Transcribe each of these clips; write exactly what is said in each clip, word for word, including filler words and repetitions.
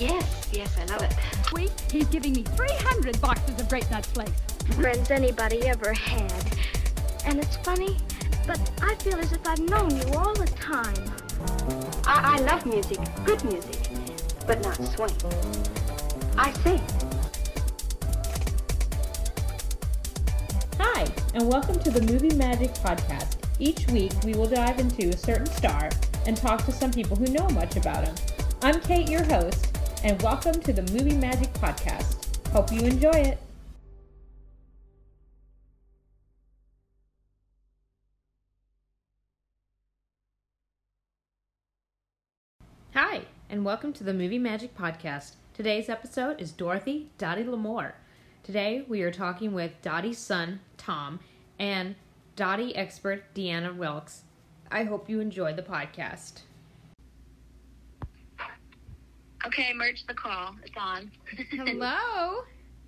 Yes, yes, I love it. Week, he's giving me three hundred boxes of Grape Nuts Flakes. Friends anybody ever had. And it's funny, but I feel as if I've known you all the time. I, I love music, good music, but not swing. I sing. Hi, and welcome to the Movie Magic Podcast. Each week, we will dive into a certain star and talk to some people who know much about him. I'm Kate, your host, and welcome to the Movie Magic Podcast. Hope you enjoy it. Hi, and welcome to the Movie Magic Podcast. Today's episode is Dorothy Dottie Lamour. Today, we are talking with Dottie's son, Tom, and Dottie expert, Deanna Wilkes. I hope you enjoy the podcast. Okay, merge the call. It's on. Hello.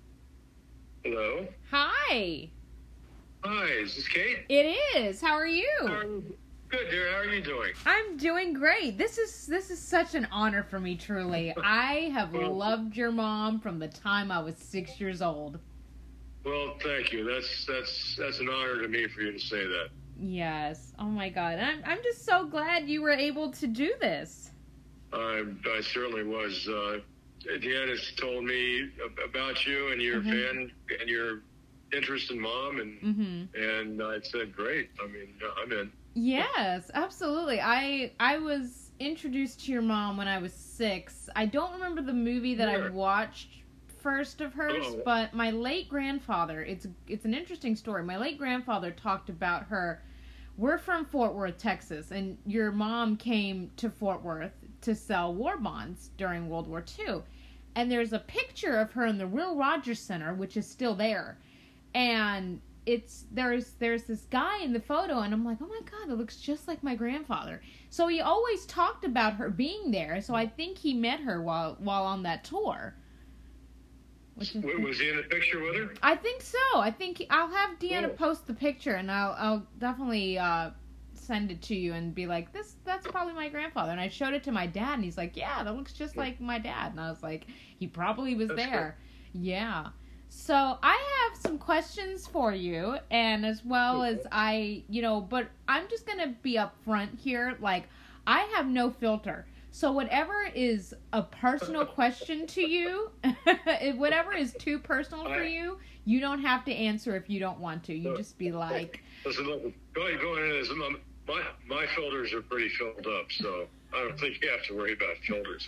Hello. Hi. Hi, is this Kate? It is. How are you? Um, good, dear. How are you doing? I'm doing great. This is this is such an honor for me, truly. I have Well- loved your mom from the time I was six years old. Well, thank you. That's that's that's an honor to me for you to say that. Yes. Oh my God. I'm I'm just so glad you were able to do this. I I certainly was. Uh, Deanna's told me ab- about you and your Mhm. fan and your interest in mom, and Mm-hmm. and I said, great. I mean, I'm in. Yes, absolutely. I I was introduced to your mom when I was six. I don't remember the movie that Sure. I watched first of hers, Oh. but my late grandfather, it's it's an interesting story. My late grandfather talked about her. We're from Fort Worth, Texas, and your mom came to Fort Worth to sell war bonds during World War Two. And there's a picture of her in the Will Rogers Center, which is still there. And it's there's there's this guy in the photo, and I'm like, oh my God, that looks just like my grandfather. So he always talked about her being there. So I think he met her while while on that tour. Which is, W- Was he in the picture with her? I think so. I think I'll have Deanna Cool. post the picture, and I'll I'll definitely uh, send it to you and be like, this that's probably my grandfather. And I showed it to my dad, and he's like, yeah, that looks just like my dad. And I was like, he probably was That's there. Yeah. So I have some questions for you, and as well as I, you know, but I'm just gonna be upfront here. Like, I have no filter. So whatever is a personal question to you, whatever is too personal for I- you, you don't have to answer if you don't want to. You just be like, Listen, look, going going into this, um, my my filters are pretty filled up, so I don't think you have to worry about filters.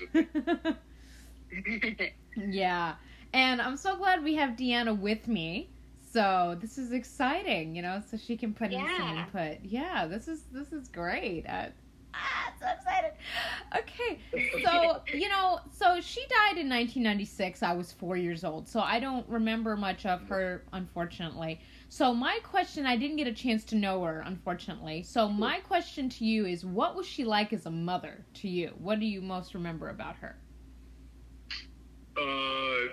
yeah. And I'm so glad we have Deanna with me. So this is exciting, you know, so she can put in some Yeah. input. Yeah, this is this is great. Uh, ah, so excited. Okay, so, you know, so she died in nineteen ninety-six. I was four years old, so I don't remember much of her, unfortunately. So my question, I didn't get a chance to know her, unfortunately. So my question to you is, what was she like as a mother to you? What do you most remember about her? Uh,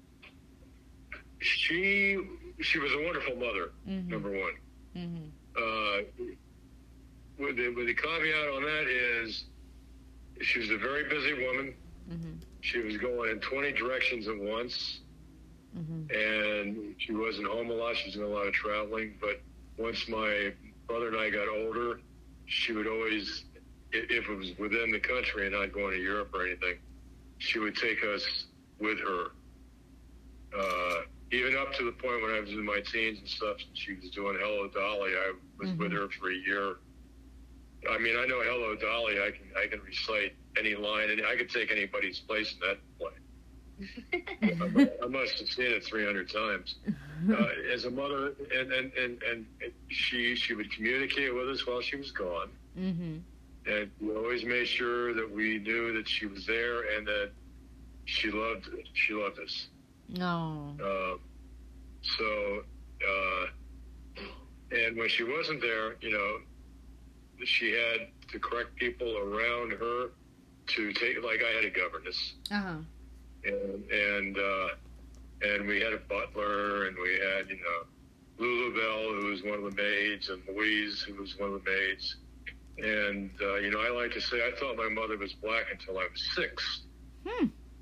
she she was a wonderful mother. Mhm. Number one. Mm-hmm. Uh, with the with the caveat on that is, she was a very busy woman. Mm-hmm. She was going in twenty directions at once, Mm-hmm. and she wasn't home a lot. She was doing a lot of traveling. But once my brother and I got older, she would always, i- if it was within the country and not going to Europe or anything, she would take us with her. Uh, even up to the point when I was in my teens and stuff, she was doing Hello Dolly. I was with Mhm. her for a year. I mean, I know Hello Dolly. I can I can recite any line, and I could take anybody's place in that play. I mu- I must have seen it three hundred times. Uh, as a mother, and, and, and, and she she would communicate with us while she was gone, Mm-hmm. and we always made sure that we knew that she was there and that she loved she loved us. No. Uh, so, uh, and when she wasn't there, you know, she had the correct people around her to take, like I had a governess, Uh-huh. and, and, uh, and we had a butler, and we had, you know, Lulu Bell, who was one of the maids, and Louise, who was one of the maids. And, uh, you know, I like to say I thought my mother was black until I was six. Hmm. And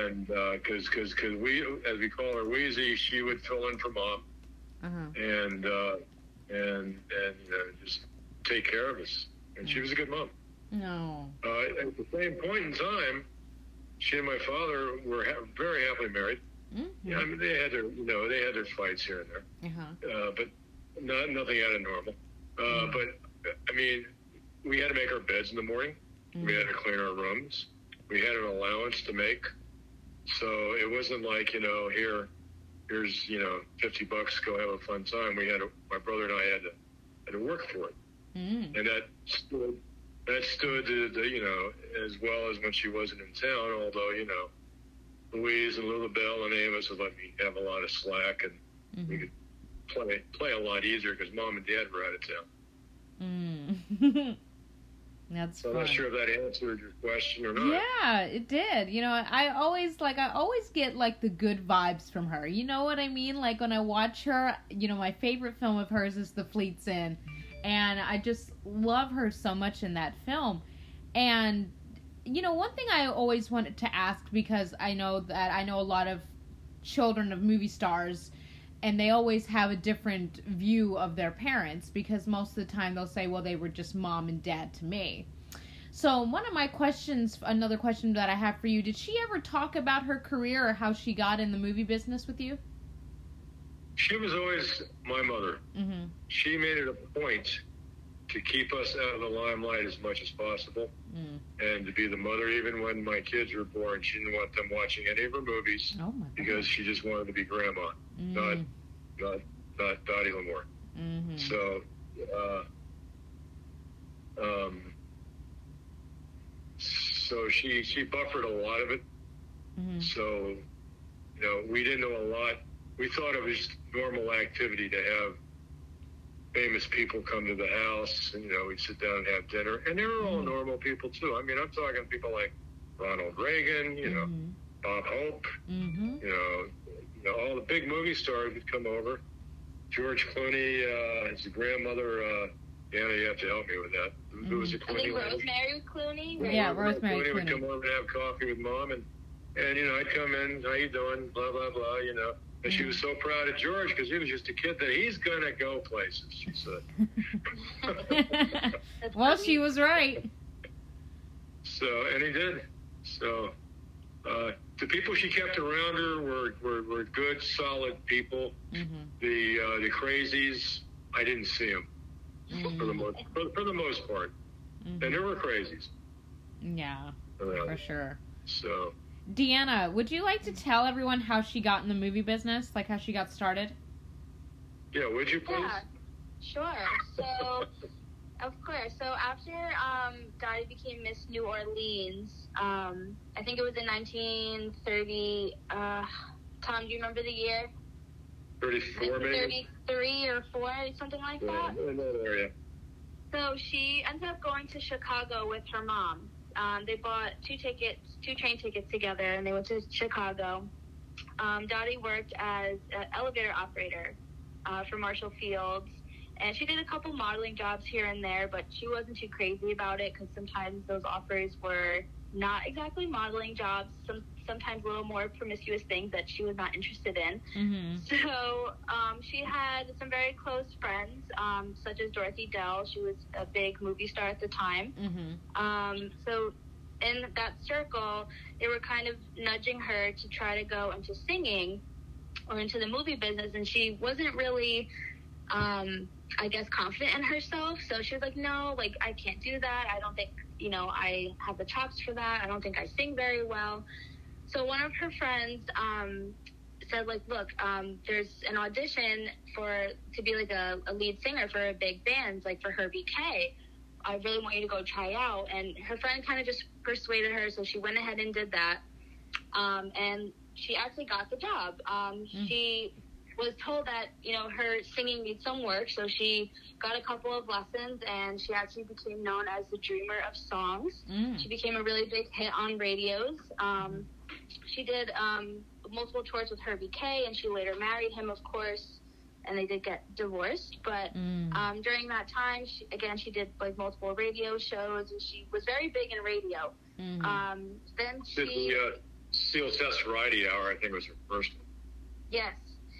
and because uh, because because we, as we call her, Wheezy, she would fill in for Mom, Uh-huh. and uh, and and uh, just take care of us. And she was a good mom. No. Uh, at the same point in time, she and my father were ha- very happily married. Mm-hmm. Yeah, I mean, they had their, you know, they had their fights here and there, Uh-huh. uh, but not nothing out of normal. Uh, Mm. But I mean, we had to make our beds in the morning. Mm. We had to clean our rooms. We had an allowance to make, so it wasn't like, you know, here, here's, you know, fifty bucks, go have a fun time. We had to, my brother and I had to had to work for it, Mm. and that stood that stood the, the, you know, as well as when she wasn't in town. Although, you know, Louise and Lilibelle and Amos would let me have a lot of slack, and Mm-hmm. we could play play a lot easier because Mom and Dad were out of town. Mm. That's So I'm fun. not sure if that answered your question or not. Yeah, it did. You know, I always like I always get like the good vibes from her. You know what I mean? Like when I watch her, you know, my favorite film of hers is The Fleet's Inn, and I just love her so much in that film. And you know, one thing I always wanted to ask, because I know that I know a lot of children of movie stars, and they always have a different view of their parents, because most of the time they'll say, well, they were just mom and dad to me. So one of my questions, another question that I have for you, did she ever talk about her career or how she got in the movie business with you? She was always my mother. Mm-hmm. She made it a point to keep us out of the limelight as much as possible, Mm. and to be the mother even when my kids were born. She didn't want them watching any of her movies Oh my God. because she just wanted to be grandma, Mm. not not not Dottie L'Amour. Mm-hmm. So, uh, um, so she she buffered a lot of it. Mm-hmm. So, you know, we didn't know a lot. We thought it was normal activity to have famous people come to the house, and, you know, we'd sit down and have dinner. And they were all Mhm. normal people, too. I mean, I'm talking people like Ronald Reagan, you know, Mm-hmm. Bob Hope, Mm-hmm. you know, you know, all the big movie stars would come over. George Clooney, uh, his grandmother, uh, Anna, you have to help me with that. Who was it, I think Clooney? Rosemary Clooney. Right? Yeah, Rosemary Clooney would Clooney. come over and have coffee with Mom, and, and, you know, I'd come in, how you doing, blah, blah, blah, you know. And she was so proud of George because he was just a kid that he's going to go places, she said. That's Well, funny. she was right. So, and he did. So, uh, the people she kept around her were, were, were good, solid people. Mm-hmm. The uh, the crazies, I didn't see them for the most for, for the most part, and there were crazies. Yeah, around. for sure. So, Deanna, would you like to tell everyone how she got in the movie business, like how she got started? yeah, would you please? Yeah, sure. So, of course. So after um, Dottie became Miss New Orleans, um, I think it was in nineteen thirty. Uh, Tom, do you remember the year? thirty-four, maybe. thirty-three or four, something like that. Yeah, in that area. So she ended up going to Chicago with her mom. Um, they bought two tickets, two train tickets together, and they went to Chicago. Um, Dottie worked as an elevator operator uh, for Marshall Fields, and she did a couple modeling jobs here and there, but she wasn't too crazy about it because sometimes those offers were not exactly modeling jobs, some, sometimes a little more promiscuous things that she was not interested in. Mm-hmm. So um, she had some very close friends, um, such as Dorothy Dell. She was a big movie star at the time. Mm-hmm. Um, so in that circle, they were kind of nudging her to try to go into singing or into the movie business, and she wasn't really, um, I guess, confident in herself. So she was like, no, like, I can't do that. I don't think, you know, I have the chops for that. I don't think I sing very well. So one of her friends um, said, like, look, um, there's an audition for to be, like, a, a lead singer for a big band, like for Herbie K. I really want you to go try out. And her friend kind of just persuaded her, so she went ahead and did that. Um, and she actually got the job. Um, Mm. She was told that, you know, her singing needs some work, so she got a couple of lessons, and she actually became known as the Dreamer of Songs. Mm. She became a really big hit on radios. Um, she did um, multiple tours with Herbie K, and she later married him, of course, and they did get divorced. But Mm. um, during that time, she, again, she did like multiple radio shows, and she was very big in radio. Mm. Um, then Did she... the, uh, Steel Test Variety Hour, I think was her first one. Yes.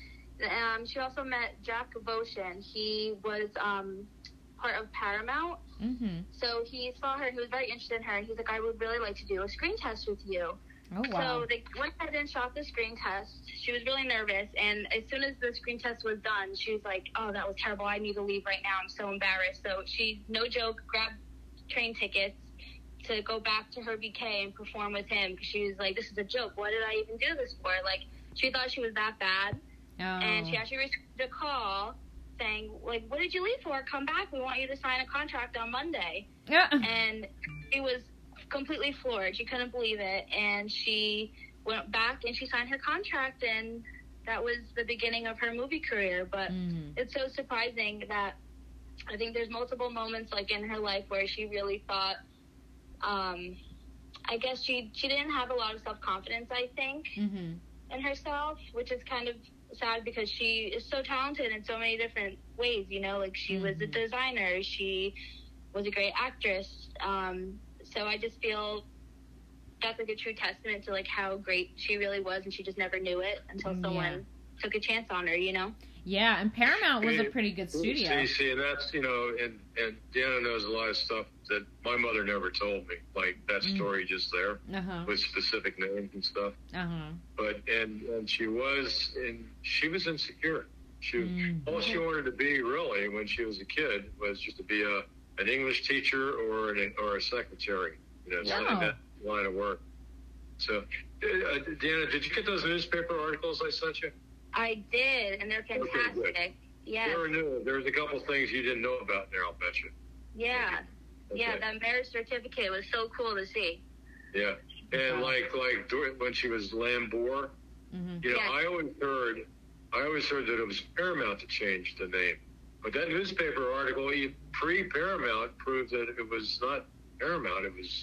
Um, she also met Jack Votion. He was um, part of Paramount. Mm-hmm. So he saw her, he was very interested in her, and he's like, I would really like to do a screen test with you. Oh, wow. So they went ahead and shot the screen test. She was really nervous, and as soon as the screen test was done, she was like, oh, that was terrible. I need to leave right now. I'm so embarrassed. So she, no joke, grabbed train tickets to go back to Herbie K and perform with him. She was like, this is a joke. What did I even do this for? Like, she thought she was that bad. Oh. And she actually received a call saying, like, what did you leave for? Come back. We want you to sign a contract on Monday. Yeah. And she was completely floored. She couldn't believe it. And she went back and she signed her contract, and that was the beginning of her movie career. But mm-hmm. it's so surprising that I think there's multiple moments, like, in her life where she really thought, um, I guess she, she didn't have a lot of self-confidence, I think, mm-hmm. in herself, which is kind of sad because she is so talented in so many different ways, you know, like she mm-hmm. was a designer, she was a great actress, um, so I just feel that's like a true testament to like how great she really was, and she just never knew it until someone yeah. took a chance on her, you know? Yeah, and Paramount was a pretty good studio. See, see, and that's, you know, and, and Deanna knows a lot of stuff that my mother never told me, like that mm. story just there, uh-huh. with specific names and stuff. Uh-huh. But, and, and she was, and she was insecure. She, mm. all she wanted to be, really, when she was a kid, was just to be a an English teacher or an, or a secretary, you know, something in that line of work. So, uh, Deanna, did you get those newspaper articles I sent you? I did, and they're fantastic. Okay, yeah. Never knew. There's a couple things you didn't know about there, I'll bet you. Yeah. Okay. Yeah, that marriage certificate was so cool to see. Yeah. And wow. like like when she was Lambour, mm-hmm. you know, yeah. I always heard I always heard that it was Paramount to change the name. But that newspaper article, pre-Paramount, proved that it was not Paramount. It was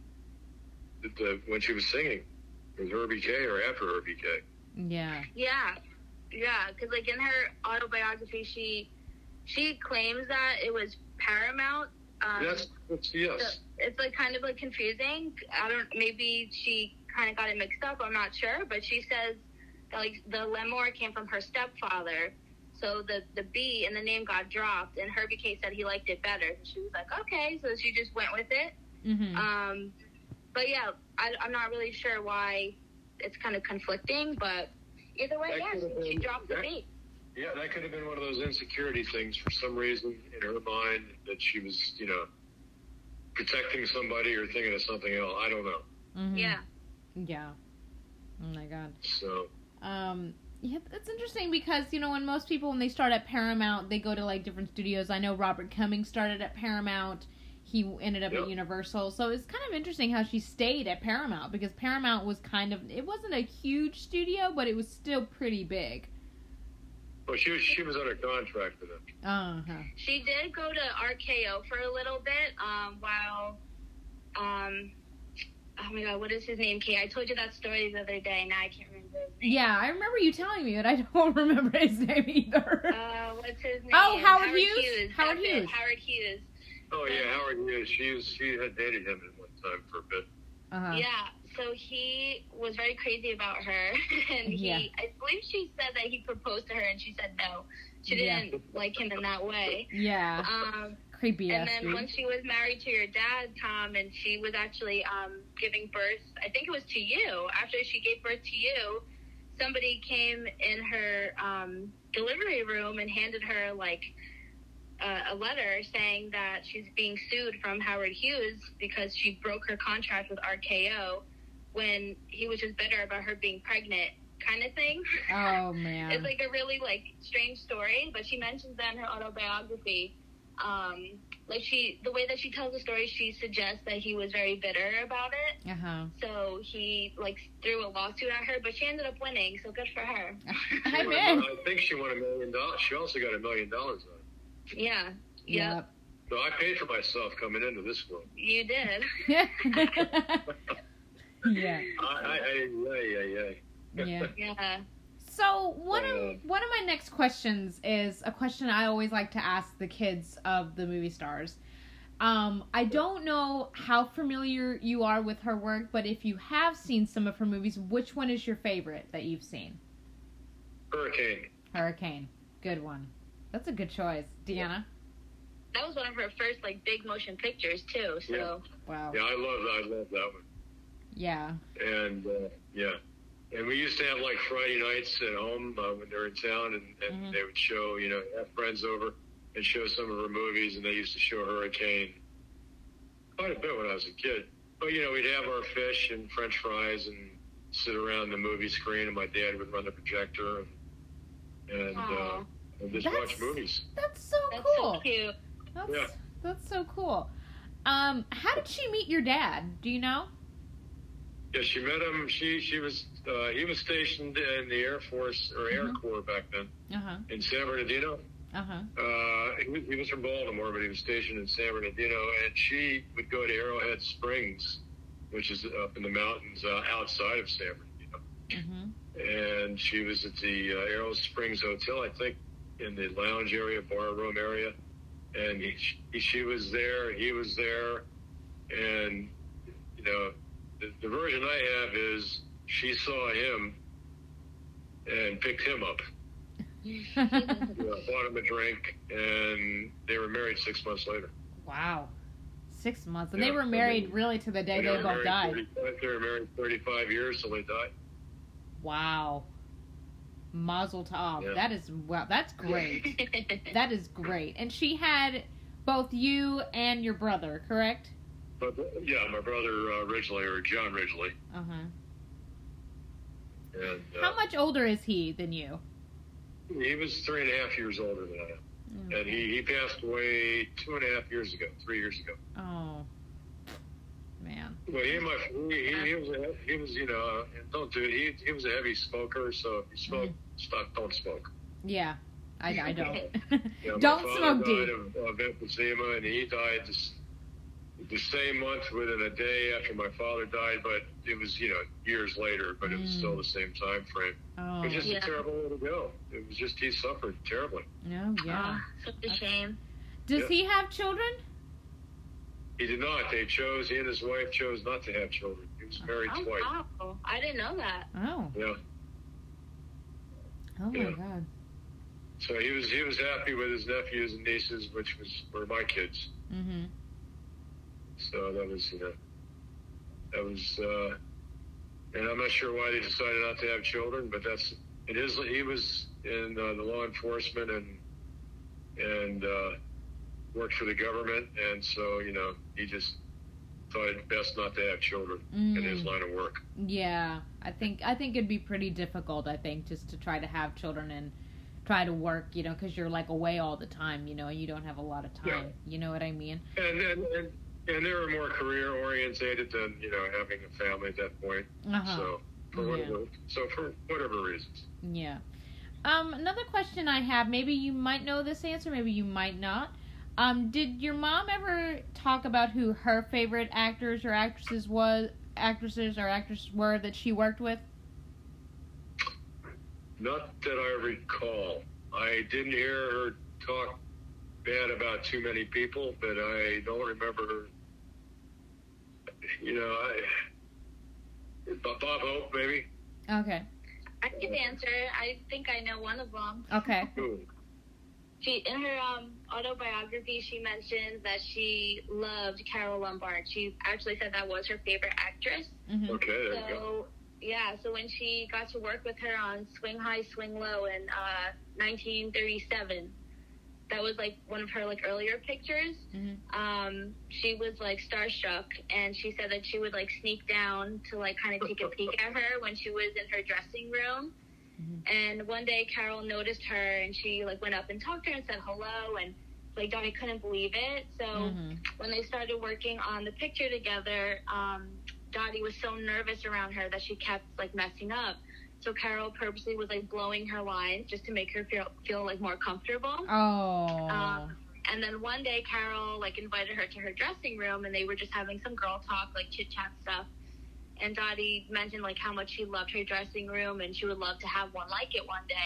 the, the, when she was singing. It was Herbie K or after Herbie K. Yeah. Yeah. Yeah, because, like, in her autobiography, she she claims that it was Paramount. Um, yes, it's, yes. So it's, like, kind of, like, confusing. I don't, maybe she kind of got it mixed up. I'm not sure. But she says that, like, the Lamore came from her stepfather. So the, the B and the name got dropped, and Herbie K said he liked it better. So she was like, okay. So she just went with it. Mm-hmm. Um, but, yeah, I, I'm not really sure why it's kind of conflicting, but either way, yeah, she, she dropped the B. Yeah, that could have been one of those insecurity things for some reason in her mind that she was, you know, protecting somebody or thinking of something else. I don't know. Mm-hmm. Yeah. Yeah. Oh, my God. So. Um... Yeah, that's interesting because, you know, when most people, when they start at Paramount, they go to, like, different studios. I know Robert Cummings started at Paramount. He ended up yep. at Universal. So it's kind of interesting how she stayed at Paramount because Paramount was kind of, it wasn't a huge studio, but it was still pretty big. Well, she was, she was under contract for them. Uh-huh. She did go to R K O for a little bit um, while, um, oh, my God, what is his name, Kay? I told you that story the other day, and now I can't remember. Yeah, I remember you telling me it. I don't remember his name either. Uh, what's his name? Oh, Howard, Howard Hughes. Hughes. Howard That's Hughes. It, Howard Hughes. Oh, yeah, Howard Hughes. She, was, she had dated him at one time for a bit. Uh-huh. Yeah, so he was very crazy about her. And he, yeah. I believe she said that he proposed to her, and she said no. She didn't yeah. like him in that way. Yeah. Um, Creepy And ass then dude. when she was married to your dad, Tom, and she was actually um, giving birth, I think it was to you. After she gave birth to you, somebody came in her um, delivery room and handed her, like, uh, a letter saying that she's being sued from Howard Hughes because she broke her contract with R K O when he was just bitter about her being pregnant, kind of thing. Oh, man. It's, like, a really, like, strange story, but she mentions that in her autobiography. Um, like, she, the way that she tells the story, she suggests that he was very bitter about it. Uh-huh. So he, like, threw a lawsuit at her, but she ended up winning, so good for her. I bet. I think she won a million dollars. She also got a million dollars on it. Yeah. Yep. Yep. So I paid for myself coming into this world. You did. yeah. I, I, I, yeah, yeah, yeah. Yeah. So one of one of my next questions is a question I always like to ask the kids of the movie stars. Um, I don't know how familiar you are with her work, but if you have seen some of her movies, which one is your favorite that you've seen? Hurricane. Hurricane. Good one. That's a good choice. Deanna? That was one of her first, like, big motion pictures, too, so... Yeah. Wow. Yeah, I love that. I love that one. Yeah. And, uh, yeah. And we used to have, like, Friday nights at home uh, when they were in town, and, and Mhm. they would show, you know, have friends over and show some of her movies, and they used to show Hurricane quite a bit when I was a kid. But, you know, we'd have our fish and French fries and sit around the movie screen, and my dad would run the projector and, and, uh, and just That's- watch movies. That's so That's cool. so cute. That's, Yeah. that's so cool. Um, how did she meet your dad? Do you know? Yeah, she met him. She she was uh, he was stationed in the Air Force or Air Mhm. Corps back then Uh-huh. in San Bernardino. Uh-huh. Uh, he, was, he was from Baltimore, but he was stationed in San Bernardino, and she would go to Arrowhead Springs, which is up in the mountains uh, outside of San Bernardino. Mm-hmm. And she was at the uh, Arrow Springs Hotel, I think, in the lounge area, bar room area. And he, she, she was there, he was there, and, you know, the, the version I have is she saw him and picked him up. You know, bought him a drink, and they were married six months later. Wow. Six months. And Yeah, they were and married they- really to the day And they were both married died. thirty-five They were married thirty-five years till they died. Wow. Mazel tov. Yeah. That is, well, that's great. That is great. And she had both you and your brother, correct? But yeah, my brother uh, Ridgely, or John Ridgely. Uh-huh. And uh, How much older is he than you? he was three and a half years older than I am. And he, he passed away two and a half years ago, three years ago. Oh. Man. Well, he, and my, he, he, he was, a, he was, you know, uh, don't do it. He, he was a heavy smoker, so if you smoke, stop, don't smoke. Yeah. I, I don't. You know, Don't my smoke, father dude. died of, of emphysema, and he died this, the same month within a day after my father died, but it was, you know, years later, but it was still the same time frame. Oh. It was just Yeah. a terrible way to go. It was just, he suffered terribly. No, yeah. Ah, such a shame. Does Yeah. he have children? He did not. They chose, he and his wife chose not to have children. He was married Oh, twice. wow. I didn't know that. Oh. Yeah. Oh, my Yeah. God. So he was he was happy with his nephews and nieces, which was were my kids. Mm-hmm. So that was, you know, that was, uh, and I'm not sure why they decided not to have children, but that's, it is, he was in uh, the law enforcement and, and, uh, worked for the government. And so, you know, he just thought it best not to have children in his Mm. line of work. Yeah. I think, I think it'd be pretty difficult, I think, just to try to have children and try to work, you know, because you're, like, away all the time, you know, and you don't have a lot of time. Yeah. You know what I mean? And, and, and, and they were more career orientated than, you know, having a family at that point. Uh-huh. So for Yeah. whatever, so for whatever reasons. Yeah. Um, another question I have, maybe you might know this answer, maybe you might not. Um, did your mom ever talk about who her favorite actors or actresses was, actresses or actresses were that she worked with? Not that I recall. I didn't hear her talk bad about too many people, but I don't remember. You know, I Bob Hope, maybe. Okay. I can answer. I think I know one of them. Okay. Who? She, in her um, autobiography, she mentions that she loved Carol Lombard. She actually said that was her favorite actress. Mm-hmm. Okay, there you go. So, yeah, so when she got to work with her on Swing High, Swing Low in uh, nineteen thirty-seven, that was, like, one of her, like, earlier pictures. Mm-hmm. Um, she was, like, starstruck, and she said that she would, like, sneak down to, like, kind of take a peek at her when she was in her dressing room. Mhm. And one day Carol noticed her, and she, like, went up and talked to her and said hello, and, like, Donnie couldn't believe it. So Mm-hmm. when they started working on the picture together, um, Dottie was so nervous around her that she kept, like, messing up. So Carol purposely was, like, blowing her lines just to make her feel, feel like, more comfortable. Oh. Um, and then one day Carol, like, invited her to her dressing room, and they were just having some girl talk, like, chit-chat stuff. And Dottie mentioned, like, how much she loved her dressing room, and she would love to have one like it one day.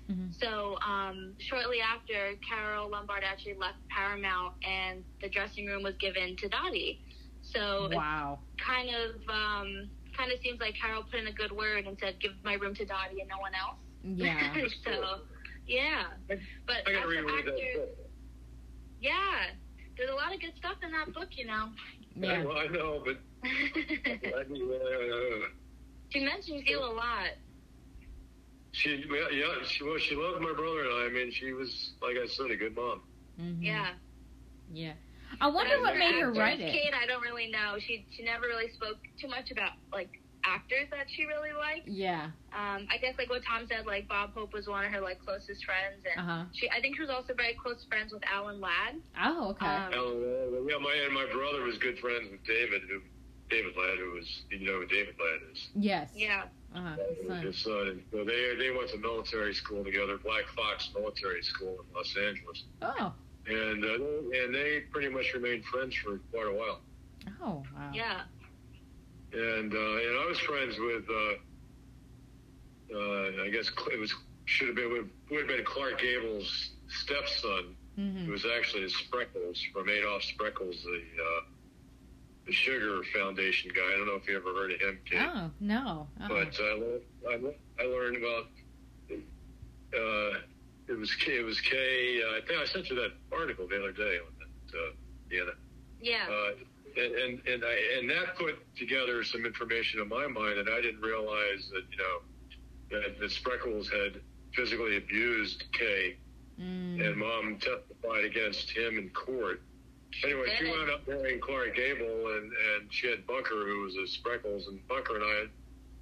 Mm-hmm. So um, shortly after, Carole Lombard actually left Paramount, and the dressing room was given to Dottie. So wow. it kind of um, kind of seems like Carole put in a good word and said, "Give my room to Dottie and no one else." Yeah. So yeah, but I gotta as an reread that actor, book. yeah, there's a lot of good stuff in that book, you know. Yeah. Well, I know, but I mean, uh, She mentions you a lot. she, yeah, yeah, she well, she loved my brother and I. I mean, she was, like I said, a good mom. Mm-hmm. Yeah. Yeah. I wonder But what as made an her actress, write it. Kate, I don't really know. She she never really spoke too much about like actors that she really liked. Yeah. Um, I guess like what Tom said, like Bob Hope was one of her like closest friends, and Uh-huh. she I think she was also very close friends with Alan Ladd. Oh, okay. Um, Uh, yeah, my and my brother was good friends with David, who David Ladd, who was, you know who David Ladd is. yes. Yeah. Uh-huh. His Son. His son. And so they they went to military school together, Black Fox Military School in Los Angeles, Oh. and uh, and they pretty much remained friends for quite a while. Oh, wow. Yeah. And uh, and I was friends with, uh, uh, I guess it was should have been would have been Clark Gable's stepson. Mm-hmm. It was actually Spreckles from Adolph Spreckles, the uh, the Sugar Foundation guy. I don't know if you ever heard of him, Kate. Oh, no. Uh-uh. But uh, I, learned, I, learned, I learned about uh, it was K, it was Kay. Uh, I think I sent you that article the other day on that, uh, Deanna. Yeah. Uh, and and and, I, and that put together some information in my mind, and I didn't realize that you know that, that Spreckles had physically abused Kay, Mm. and Mom testified against him in court. Anyway, she Dang. wound up marrying Clark Gable, and, and she had Bunker, who was a Spreckles, and Bunker and I,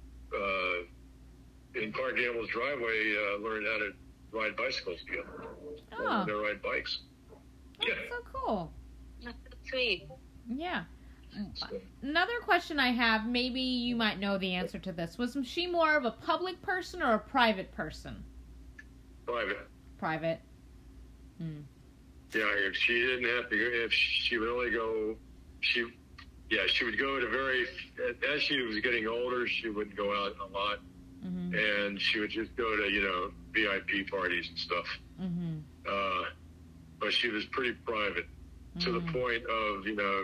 uh, in Clark Gable's driveway, uh, learned how to ride bicycles together. Oh. Learned how to ride bikes. That's Yeah. so cool. That's so sweet. Yeah. Another question I have, maybe you might know the answer to this. Was she more of a public person or a private person? Private. Private. Hmm. Yeah, if she didn't have to go, if she would only go, she, yeah, she would go to very, as she was getting older, she wouldn't go out a lot. Mm-hmm. And she would just go to, you know, V I P parties and stuff. Mm-hmm. Uh, but she was pretty private Mm-hmm. to the point of, you know,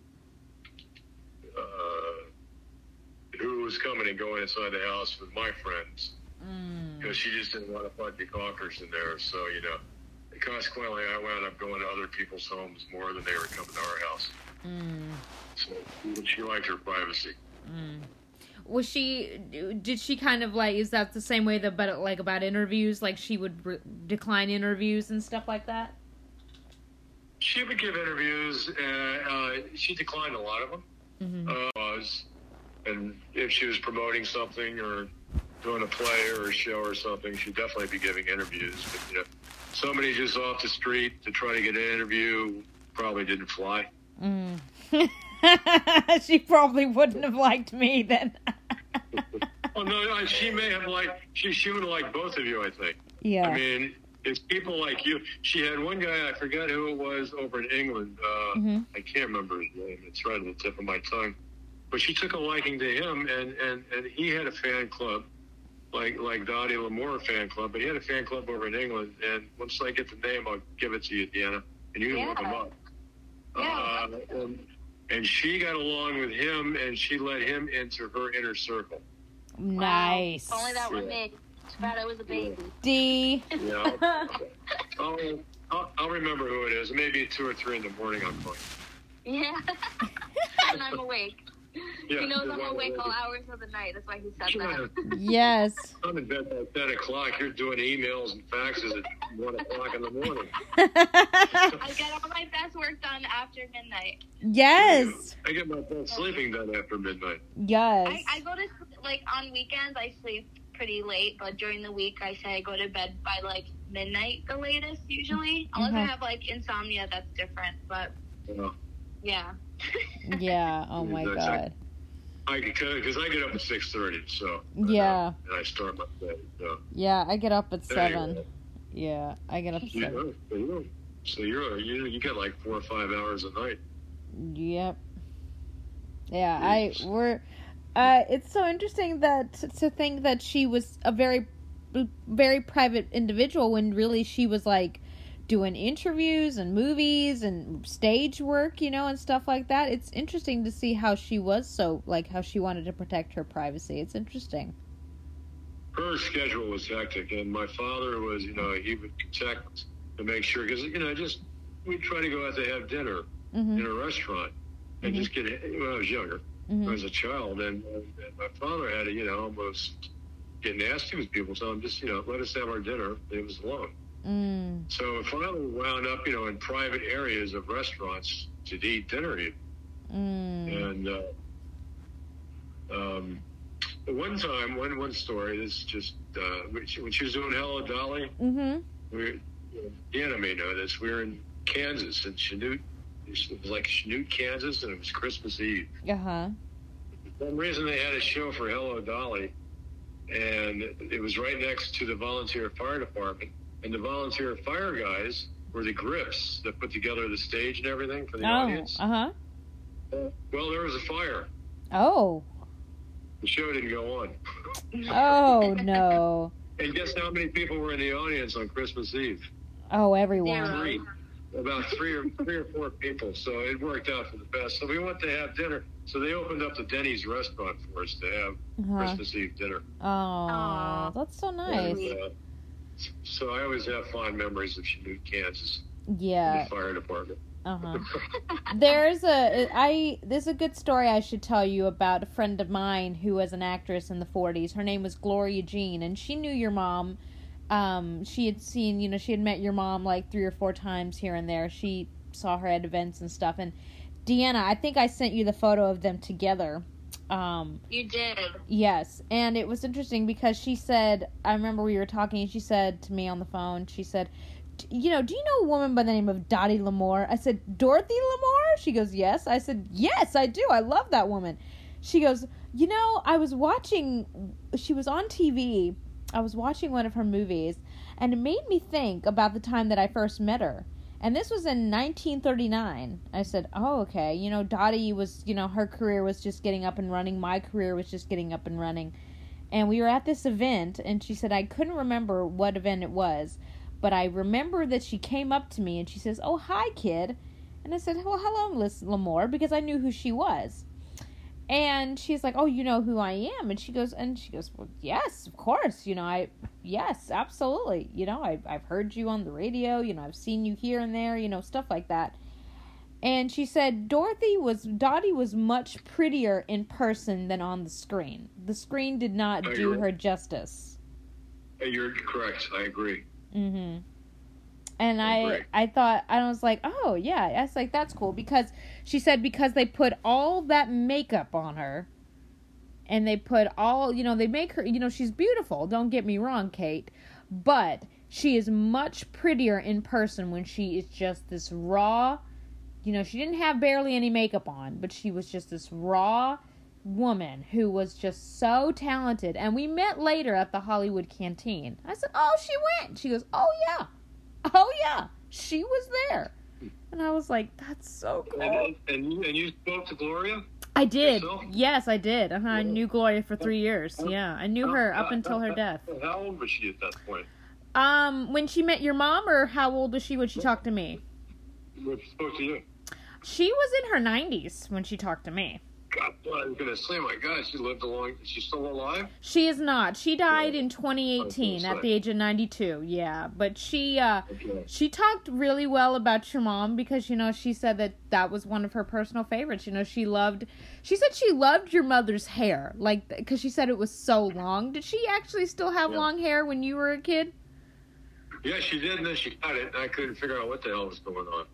uh, who was coming and going inside the house with my friends. Mm. Because she just didn't want a bunch of cockers in there. So, you know, consequently, I wound up going to other people's homes more than they were coming to our house. Mm. So she liked her privacy. Mm. Was she, did she kind of like, is that the same way that, but like about interviews, like she would re- decline interviews and stuff like that? She would give interviews, and uh, she declined a lot of them. Mm-hmm. Uh, was, and if she was promoting something or doing a play or a show or something, she'd definitely be giving interviews. But, you know, somebody just off the street to try to get an interview probably didn't fly. Mm. She probably wouldn't have liked me then. Oh, no, she may have liked, she, she would have liked both of you, I think. Yeah. I mean, it's people like you. She had one guy, I forget who it was, over in England. Uh, Mm-hmm. I can't remember his name. It's right on the tip of my tongue. But she took a liking to him, and, and, and he had a fan club, like like Dottie L'Amour fan club, but he had a fan club over in England. And once I get the name, I'll give it to you, Deanna, and you can Yeah. look him up. Yeah. Uh, and, and she got along with him, and she let him into her inner circle. Nice. Wow. Only that was Yeah. me. Too bad I was a baby. D. Yeah. I'll, I'll, I'll remember who it is. Maybe two or three in the morning I'll call you. Yeah. And I'm awake. Yeah. He knows I'm awake all hours of the night. That's why he said Sure. that. Yes. I'm in bed by ten o'clock. You're doing emails and faxes at one o'clock in the morning. I get all my best work done after midnight. Yes. I get my best sleeping done after midnight. Yes. I, I go to, like, on weekends, I sleep pretty late, but during the week, I say I go to bed by, like, midnight the latest, usually. Unless I Mhm. have, like, insomnia, that's different, but, You know, yeah. Yeah. Oh my That's God. I because I get up at six thirty, so Yeah. and I start my day. So Yeah. I get up at there you seven. go. Yeah. I get up at You seven. know, so you're so you're you you get like four or five hours a night. Yep. Yeah. I we're. Uh, it's so interesting that to think that she was a very a very private individual when really she was like doing interviews and movies and stage work, you know, and stuff like that. It's interesting to see how she was so, like, how she wanted to protect her privacy. It's interesting. Her schedule was hectic, and my father was, you know, he would check to make sure, because, you know, just, we'd try to go out to have dinner mm-hmm. in a restaurant and mm-hmm. just get, when I was younger, mm-hmm. when I was a child, and, and my father had to, you know, almost get nasty with people, so I'm just, you know, let us have our dinner. It was alone. Mm. So I finally wound up, you know, in private areas of restaurants to eat dinner even. Mm. And uh, um, one time, one one story, this is just, uh, when, she, when she was doing Hello Dolly, mm-hmm. we, Deanna may know this, we were in Kansas, in Chanute, it was like Chanute, Kansas, and it was Christmas Eve. Uh-huh. For some reason they had a show for Hello Dolly, and it was right next to the volunteer fire department. And the volunteer fire guys were the grips that put together the stage and everything for the oh, audience. Uh-huh. Well, there was a fire. Oh. The show didn't go on. Oh, no. And guess how many people were in the audience on Christmas Eve? Oh, everyone. Three. About three or three or four people. So it worked out for the best. So we went to have dinner. So they opened up the Denny's restaurant for us to have uh-huh. Christmas Eve dinner. Oh, that's so nice. And, uh, So I always have fond memories of Chanute, Kansas. Yeah. The fire department. Uh-huh. There's a I there's a good story I should tell you about a friend of mine who was an actress in the forties. Her name was Gloria Jean, and she knew your mom. Um, she had seen, you know, she had met your mom like three or four times here and there. She saw her at events and stuff. And Deanna, I think I sent you the photo of them together. Um, you did. Yes, and it was interesting because she said, I remember we were talking, and she said to me on the phone, she said, you know, do you know a woman by the name of Dottie L'Amour? I said, Dorothy L'Amour? She goes, yes. I said, yes, I do. I love that woman. She goes, you know, I was watching, she was on T V, I was watching one of her movies, and it made me think about the time that I first met her. And this was in nineteen thirty-nine. I said, oh, okay. You know, Dottie was, you know, her career was just getting up and running. My career was just getting up and running. And we were at this event, and she said, I couldn't remember what event it was, but I remember that she came up to me, and she says, oh, hi, kid. And I said, well, hello, Miss L'Amour, because I knew who she was. And she's like, oh, you know who I am? And she goes, and she goes, well, yes, of course. You know, I, yes, absolutely. You know, I've, I've heard you on the radio. You know, I've seen you here and there, you know, stuff like that. And she said, Dorothy was, Dottie was much prettier in person than on the screen. The screen did not do her justice. You're correct. I agree. Mm-hmm. And I, I thought, I was like, oh, yeah. I was like, that's cool. Because she said because they put all that makeup on her. And they put all, you know, they make her, you know, she's beautiful. Don't get me wrong, Kate. But she is much prettier in person when she is just this raw, you know, she didn't have barely any makeup on. But she was just this raw woman who was just so talented. And we met later at the Hollywood Canteen. I said, oh, she went. She goes, oh, yeah. Oh, yeah, she was there. And I was like, that's so cool. And, and, you, and you spoke to Gloria? I did. Yourself? Yes, I did. Uh-huh. I knew Gloria for three years. Yeah, I knew her up until her death. How old was she at that point? Um, when she met your mom, or how old was she when she talked to me? When she spoke to you? She was in her nineties when she talked to me. God, I was going to say, my God, she lived a long... Is she still alive? She is not. She died in twenty eighteen at the age of ninety-two, yeah. But she uh, okay. she talked really well about your mom because, you know, she said that that was one of her personal favorites. You know, she loved... She said she loved your mother's hair, like, because she said it was so long. Did she actually still have yeah. long hair when you were a kid? Yeah, she did, and then she cut it, and I couldn't figure out what the hell was going on.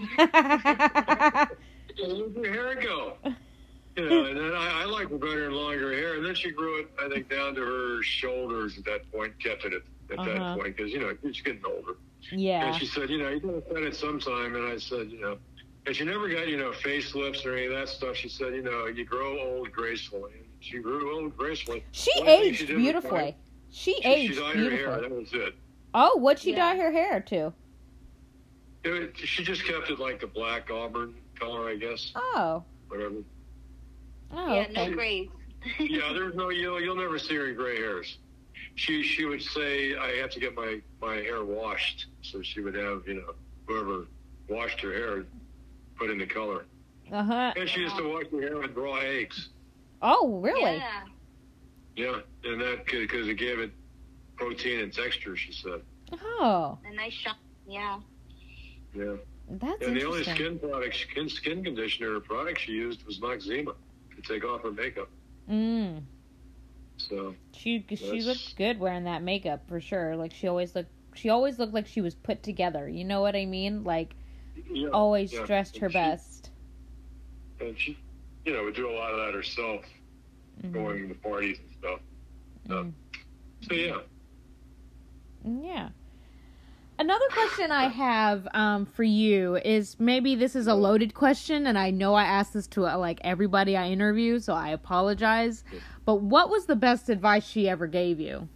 Where did your hair go? You know, and then I, I like better and longer hair, and then she grew it, I think, down to her shoulders at that point, kept it at, at uh-huh. that point, because, you know, she's getting older. Yeah. And she said, you know, you gotta cut it sometime, and I said, you know, and she never got, you know, facelifts or any of that stuff. She said, you know, you grow old gracefully. And she grew old gracefully. She One aged she beautifully. She, she aged she dyed beautifully. Her hair, that was it. Oh, what'd she yeah. dye her hair to? It, she just kept it like the black auburn color, I guess. Oh. Whatever. Oh, yeah, okay. no grays. Yeah, there's no, you'll, you'll never see her in gray hairs. she she would say, I have to get my, my hair washed. So she would have, you know, whoever washed her hair put in the color. Uh-huh. And she used to wash her hair with raw eggs. Oh, really? Yeah. Yeah, and that because it gave it protein and texture, she said. Oh. A nice shine. Yeah. Yeah. That's And the only interesting. skin product, skin, skin conditioner product she used was Noxzema to take off her makeup. Mm. So She she That's- looked good wearing that makeup for sure. Like she always looked she always looked like she was put together. You know what I mean? Like yeah, always yeah. dressed her And she- best. And she, you know, would do a lot of that herself, Mhm. going to parties and stuff. So, Mm. so yeah. Yeah. Another question I have um, for you is, maybe this is a loaded question, and I know I ask this to uh, like everybody I interview, so I apologize. But what was the best advice she ever gave you?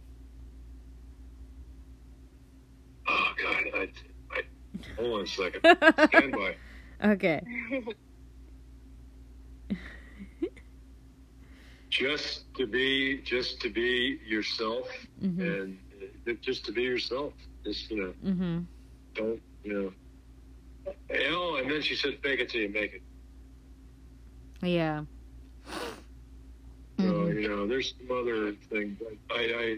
Oh God, I, I, hold on a second. Stand by. Okay. Just to be, just to be yourself, Mhm. and uh, just to be yourself. Just, you know, Mhm. don't, you know. And, oh, and then she said, "Fake it till you make it." Yeah. So, Mhm. you know, there's some other things. I, I,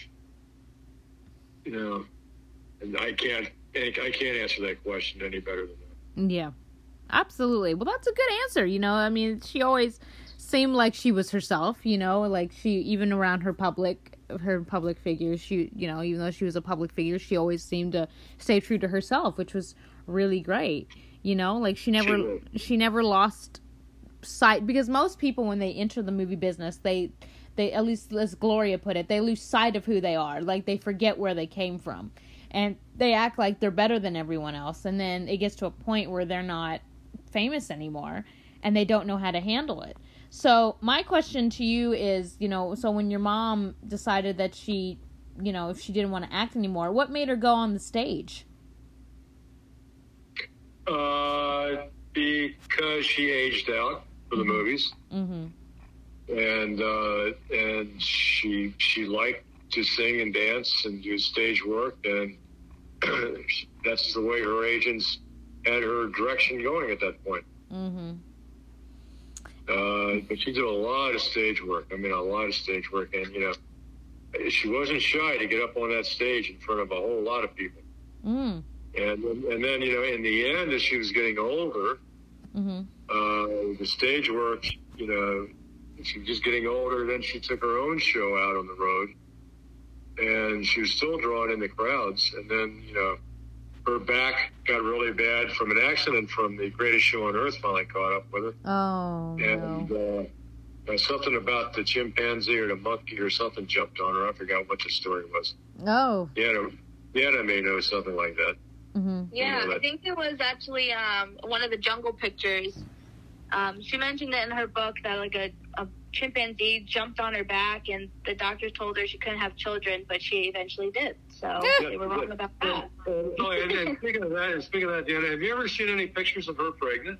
you know, and I can't, I can't answer that question any better than that. Yeah. Absolutely. Well, that's a good answer. You know, I mean, she always seemed like she was herself, you know, like she, even around her public, her public figure, she, you know, even though she was a public figure, she always seemed to stay true to herself, which was really great. You know, like she never, Sure. she never lost sight, because most people, when they enter the movie business, they, they, at least as Gloria put it, they lose sight of who they are. Like they forget where they came from, and they act like they're better than everyone else. And then it gets to a point where they're not famous anymore, and they don't know how to handle it. So my question to you is, you know, so when your mom decided that she, you know, if she didn't want to act anymore, what made her go on the stage? Uh, because she aged out for the movies, Mm-hmm. and uh, and she she liked to sing and dance and do stage work, and that's the way her agents had her direction going at that point. Mm-hmm. Uh, but she did a lot of stage work. I mean, a lot of stage work, and you know, she wasn't shy to get up on that stage in front of a whole lot of people. Mm. And and then, you know, in the end, as she was getting older, Mm-hmm. uh, the stage work, you know, she was just getting older. Then she took her own show out on the road, and she was still drawing in the crowds. And then, you know, her back got really bad from an accident from the Greatest Show on Earth finally caught up with her. Oh, And no. uh, uh, something about the chimpanzee or the monkey or something jumped on her. I forgot what the story was. Oh. Yeah, yeah, I may know something like that. Mm-hmm. Yeah, You know, I that- think it was actually um, one of the Jungle Pictures. Um, she mentioned it in her book that like a, a chimpanzee jumped on her back, and the doctors told her she couldn't have children, but she eventually did. So they were wrong about that. Oh, and, and speaking of that, and speaking of that, Deanna, have you ever seen any pictures of her pregnant?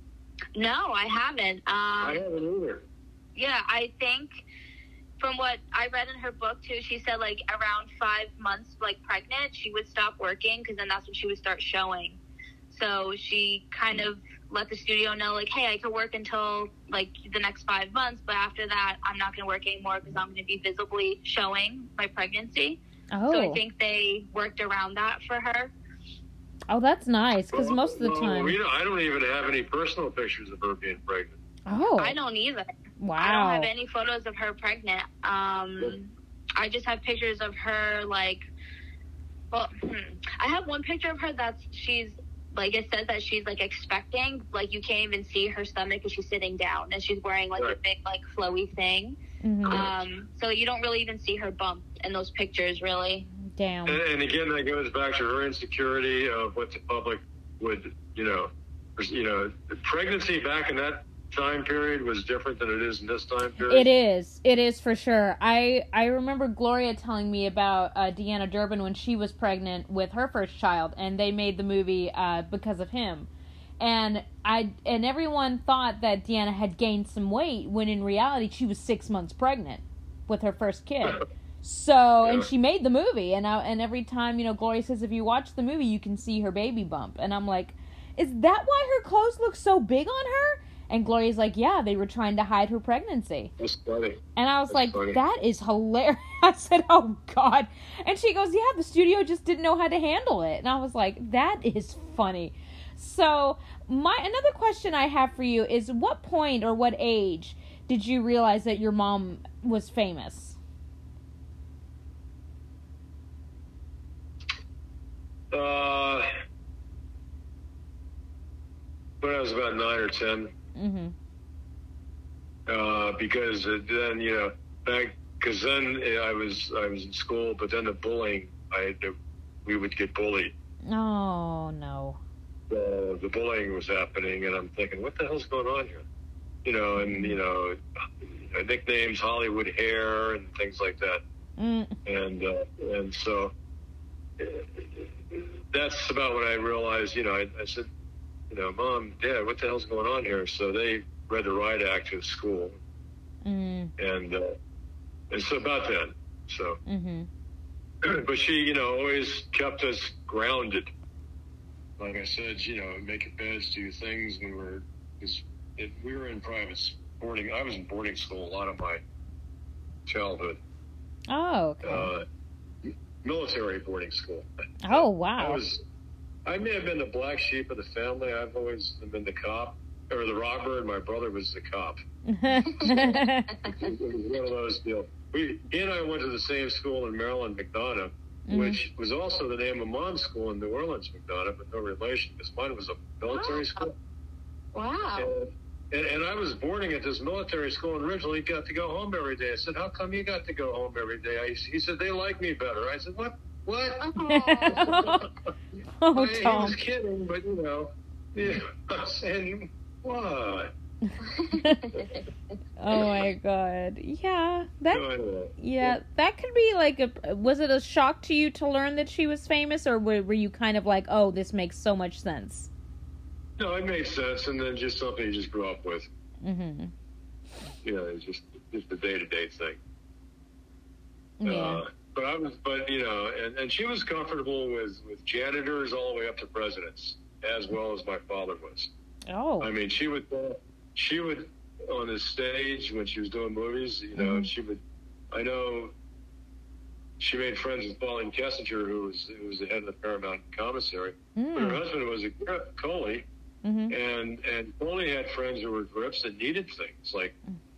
No, I haven't. I Um, haven't either. yeah, I think from what I read in her book too, she said like around five months like pregnant, she would stop working because then that's when she would start showing. So she kind of let the studio know like, hey, I could work until like the next five months, but after that, I'm not going to work anymore because I'm going to be visibly showing my pregnancy. Oh. So I think they worked around that for her. Oh, that's nice, because most of the Well, time... you know, I don't even have any personal pictures of her being pregnant. Oh. I don't either. Wow. I don't have any photos of her pregnant. Um, I just have pictures of her, like, well, hmm. I have one picture of her that's, she's, like, it says that she's, like, expecting. Like, you can't even see her stomach because she's sitting down, and she's wearing, like, a Right. big, like, flowy thing. Mm-hmm. Um, so you don't really even see her bump in those pictures, really. Damn. And, and again, that goes back to her insecurity of what the public would, you know, you know, the pregnancy back in that time period was different than it is in this time period. It is. It is for sure. I, I remember Gloria telling me about uh, Deanna Durbin when she was pregnant with her first child, and they made the movie uh, because of him. And I and everyone thought that Deanna had gained some weight, when in reality she was six months pregnant with her first kid. So, Yeah. and she made the movie, and I, and every time, you know, Gloria says, if you watch the movie, you can see her baby bump. And I'm like, is that why her clothes look so big on her? And Gloria's like, yeah, they were trying to hide her pregnancy. That's funny. And I was That's like, funny. that is hilarious. I said, oh, God. And she goes, yeah, the studio just didn't know how to handle it. And I was like, that is funny. So, my another question I have for you is, what point or what age did you realize that your mom was famous? Uh, when I was about nine or ten. Mm-hmm. Uh, because then, you know, back, because then I was I was in school, but then the bullying, I had to, we would get bullied. Oh, no. Uh, the bullying was happening, and I'm thinking, what the hell's going on here? You know, and, you know, nicknames, Hollywood Hair, and things like that. Mm. And, uh, and so uh, that's about when I realized, you know, I, I said, you know, Mom, Dad, what the hell's going on here? So they read the Riot Act at school. Mm. And, uh, and so about then. So, Mm-hmm. but she, you know, always kept us grounded. Like I said, you know, making beds, do things. We were, cause it, we were in private boarding. I was in boarding school a lot of my childhood. Oh, okay. Uh, military boarding school. Oh, I wow. was, I may have been the black sheep of the family. I've always been the cop, or the robber, and my brother was the cop. It was one of those deals. We, he and I went to the same school in Maryland, McDonough, Mhm. which was also the name of Mom's school in New Orleans, McDonough, but no relation, because mine was a military Oh. school. Wow. And, and, and I was boarding at this military school, and originally got to go home every day. I said, how come you got to go home every day? I, he said, they like me better. I said, what? What? Oh. Oh, I, he Tom. was kidding, but, you know, yeah, I'm saying, what? Oh, my God. Yeah, that... So anyway, Yeah, that could be like a. Was it a shock to you to learn that she was famous, or were, were you kind of like, oh, this makes so much sense? no, it made sense, and then just something you just grew up with. Mm-hmm. You know, it's just just a day to day thing. Yeah. Uh, but I was, but you know, and, and she was comfortable with with janitors all the way up to presidents, as well as my father was. Oh. I mean, she would, uh, she would on the stage when she was doing movies. You know, Mhm. she would. I know. She made friends with Pauline Kessinger, who was who was the head of the Paramount Commissary. But her Mm. husband was a grip, Coley, Mm-hmm. and and Coley had friends who were grips that needed things like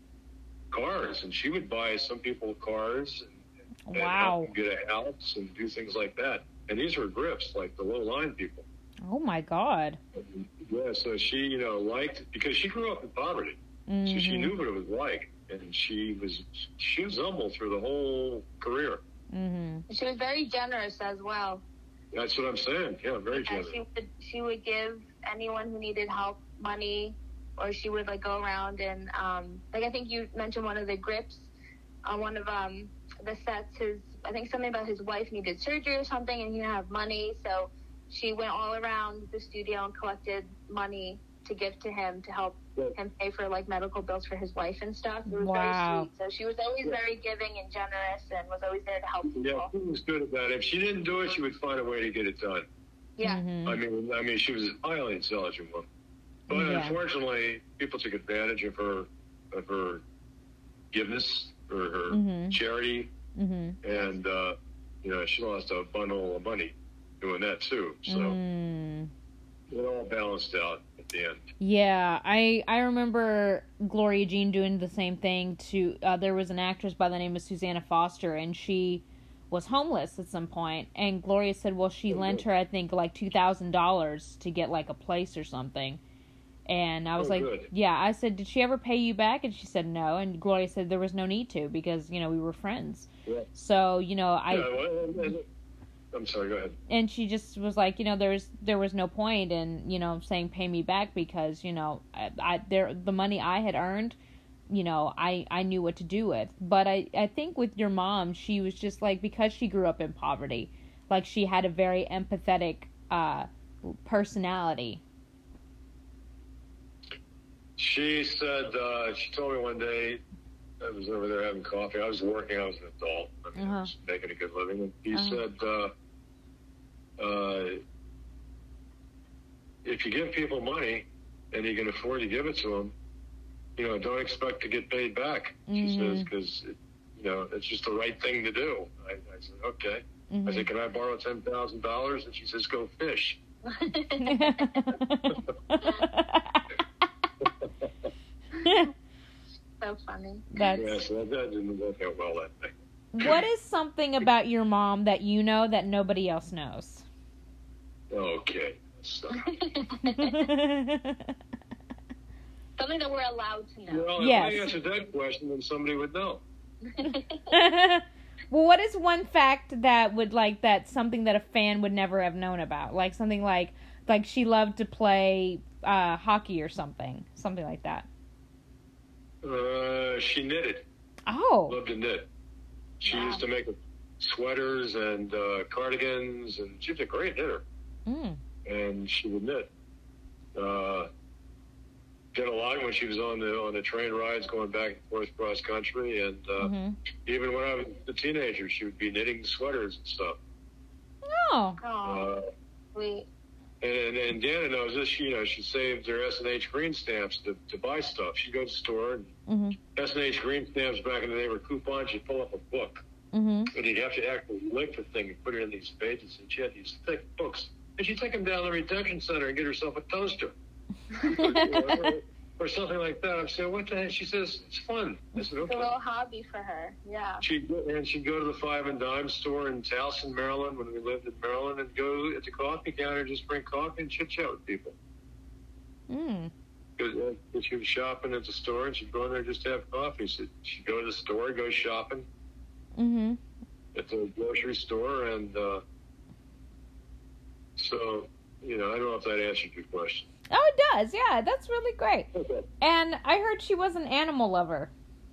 cars, and she would buy some people cars and, and Wow. help them get a house and do things like that. And these were grips, like the low line people. Oh, my God. Yeah, so she, you know, liked, because she grew up in poverty, Mm-hmm. so she knew what it was like, and she was she was humble through the whole career. Mm-hmm. She was very generous as well. That's what I'm saying. Yeah, very And generous. she would she would give anyone who needed help money, or she would like go around and um like I think you mentioned one of the grips on one of um the sets. His I think something about his wife needed surgery or something, and he didn't have money, so she went all around the studio and collected money to give to him to help him pay for like medical bills for his wife and stuff. It was Wow. very sweet. So she was always very giving and generous, and was always there to help people. Yeah, she was good at that. If she didn't do it, she would find a way to get it done. Yeah. Mm-hmm. I mean, I mean, she was a highly intelligent woman, but Yeah. unfortunately, people took advantage of her, of her giveness or her Mhm. charity, Mm-hmm. and uh, you know, she lost a bundle of money doing that too. So Mm. it all balanced out at the end. Yeah, I I remember Gloria Jean doing the same thing to, uh, there was an actress by the name of Susanna Foster, and she was homeless at some point, and Gloria said, well, she lent her, I think, like two thousand dollars to get, like, a place or something, and I was Oh, like, good. yeah, I said, did she ever pay you back? And she said no, and Gloria said there was no need to, because, you know, we were friends. Yeah. So, you know, I... Yeah, well, and- I'm sorry. Go ahead. And she just was like, you know, there's there was no point in, you know, saying pay me back, because, you know, I, I there the money I had earned, you know, I, I knew what to do with. But I, I think with your mom, she was just like, because she grew up in poverty, like she had a very empathetic uh, personality. She said, uh, she told me one day, I was over there having coffee. I was working. I was an adult. I mean, Uh-huh. I was making a good living. And he Uh-huh. said, uh, uh, if you give people money and you can afford to give it to them, you know, don't expect to get paid back. She Mhm. says, because, you know, it's just the right thing to do. I, I said, okay. Mhm. I said, can I borrow ten thousand dollars? And she says, go fish. So funny. That's Yeah, so that, that didn't work out well that day. what is something about your mom that you know that nobody else knows? Okay. So, Something that we're allowed to know. well, Yes. if I answered that question, then somebody would know. Well, what is one fact that would like that something that a fan would never have known about? Like something like like she loved to play uh, hockey or something, something like that. Uh, she knitted. Oh, Loved to knit. She Wow. used to make sweaters and uh, cardigans, and she was a great knitter. mm. And she would knit. Uh, did a lot when she was on the on the train rides going back and forth cross country, and uh, hmm even when I was a teenager, she would be knitting sweaters and stuff. Oh, Oh, Uh, sweet. and and Dana knows this. She, you know, she saved her S and H green stamps to, to buy stuff. She'd go to the store and hmm S and H green stamps back in the day were coupons. You'd pull up a book, hmm and you'd have to actually lick the thing and put it in these pages. And she had these thick books, and she'd take them down to the redemption center and get herself a toaster. or, or something like that. I'm saying, what the heck? She says, it's fun. I said, It's a okay. little hobby for her. Yeah. She'd go, and she'd go to the Five and Dime store in Towson, Maryland, when we lived in Maryland, and go at the coffee counter and just drink coffee and chit-chat with people. mm. Because uh, she was shopping at the store, and she'd go in there just to have coffee. So she'd go to the store, go shopping hmm at the grocery store, and uh, so, you know, I don't know if that answered your question. Oh, it does. Yeah, that's really great. Okay. And I heard she was an animal lover.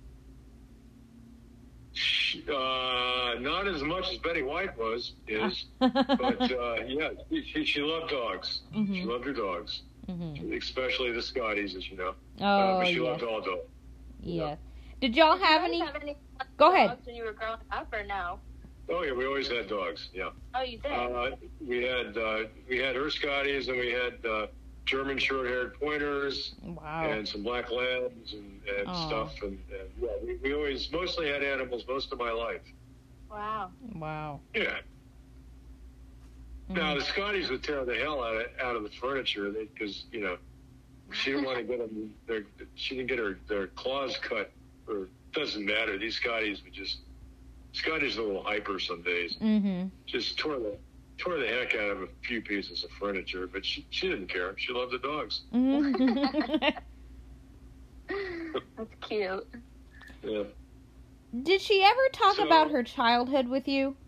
Uh, not as much as Betty White was, is, hmm but uh, yeah, she, she loved dogs. She loved her dogs, hmm especially the Scotties, as you know. Oh, uh, but she yes. loved all dogs. Yes. Did y'all have Did you any? guys have any Go ahead. dogs when you were growing up, or no? Oh yeah, we always had dogs. Yeah, Oh, you did. uh, we had uh, we had her Scotties, and we had uh, German short-haired pointers, Wow. and some black labs and, and Aw. stuff. And, and yeah, we, we always mostly had animals most of my life. Wow. Wow. Yeah. Now the Scotties would tear the hell out of out of the furniture because you know she didn't want to get them. Their, she didn't get her their claws cut. Or doesn't matter. These Scotties would just Scotties are a little hyper some days. Mm-hmm. Just tore the tore the heck out of a few pieces of furniture, but she she didn't care. She loved the dogs. Mm-hmm. That's cute. Yeah. Did she ever talk So- about her childhood with you?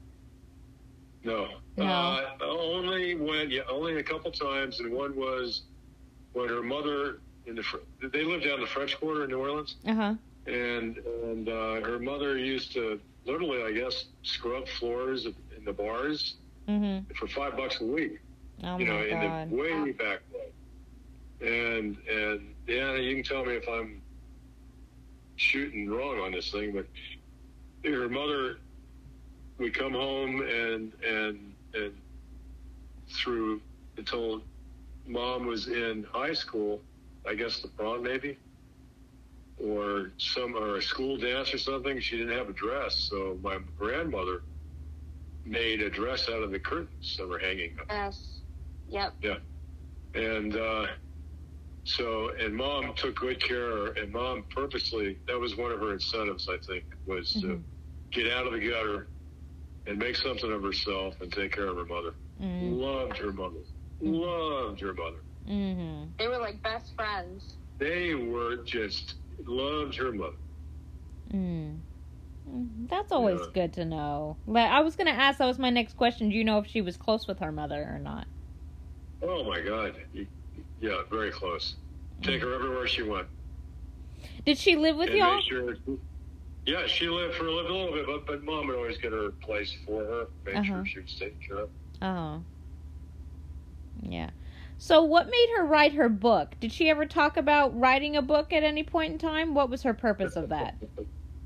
No. No. Uh, only when yeah, only a couple times, and one was when her mother in the Fr- they lived down the French Quarter in New Orleans. Uh huh. And and uh, her mother used to literally, I guess, scrub floors in the bars Mm-hmm. for five bucks a week. Oh you know, my in god. the way back then. And and yeah, you can tell me if I'm shooting wrong on this thing, but her mother would come home and and and through until mom was in high school, I guess the prom maybe, or some or a school dance or something. She didn't have a dress, so my grandmother made a dress out of the curtains that were hanging up. Yes. Yep. And uh, so, and mom took good care, and mom purposely, that was one of her incentives, I think, was to Mhm. get out of the gutter and make something of herself and take care of her mother. Mm-hmm. Loved her mother. Loved her mother. Mm-hmm. They were like best friends. They were just, loved her mother. Mm. That's always Yeah. good to know. Like, I was going to ask, that was my next question. Do you know if she was close with her mother or not? Oh, my God. You- Yeah, very close. Take her everywhere she went. Did she live with And y'all? make sure, yeah, she lived for a little, little bit, but, but mom would always get her a place for her, make Uh-huh. sure she was taken care of. Oh. Yeah. So what made her write her book? Did she ever talk about writing a book at any point in time? What was her purpose of that?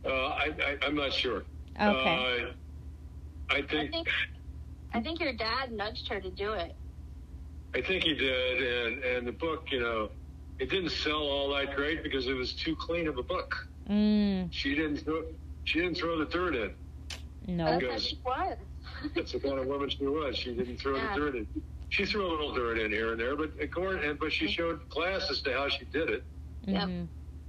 Uh, I, I I'm not sure. Okay. Uh, I think, I think I think your dad nudged her to do it. I think he did, and and the book, you know, it didn't sell all that great because it was too clean of a book. Mm. She didn't throw, she didn't throw the dirt in. No. That's Because- what she was. That's the kind of woman she was. She didn't throw Yeah. the dirt in. She threw a little dirt in here and there, but according, but she showed class as to how she did it. Yep. Mhm.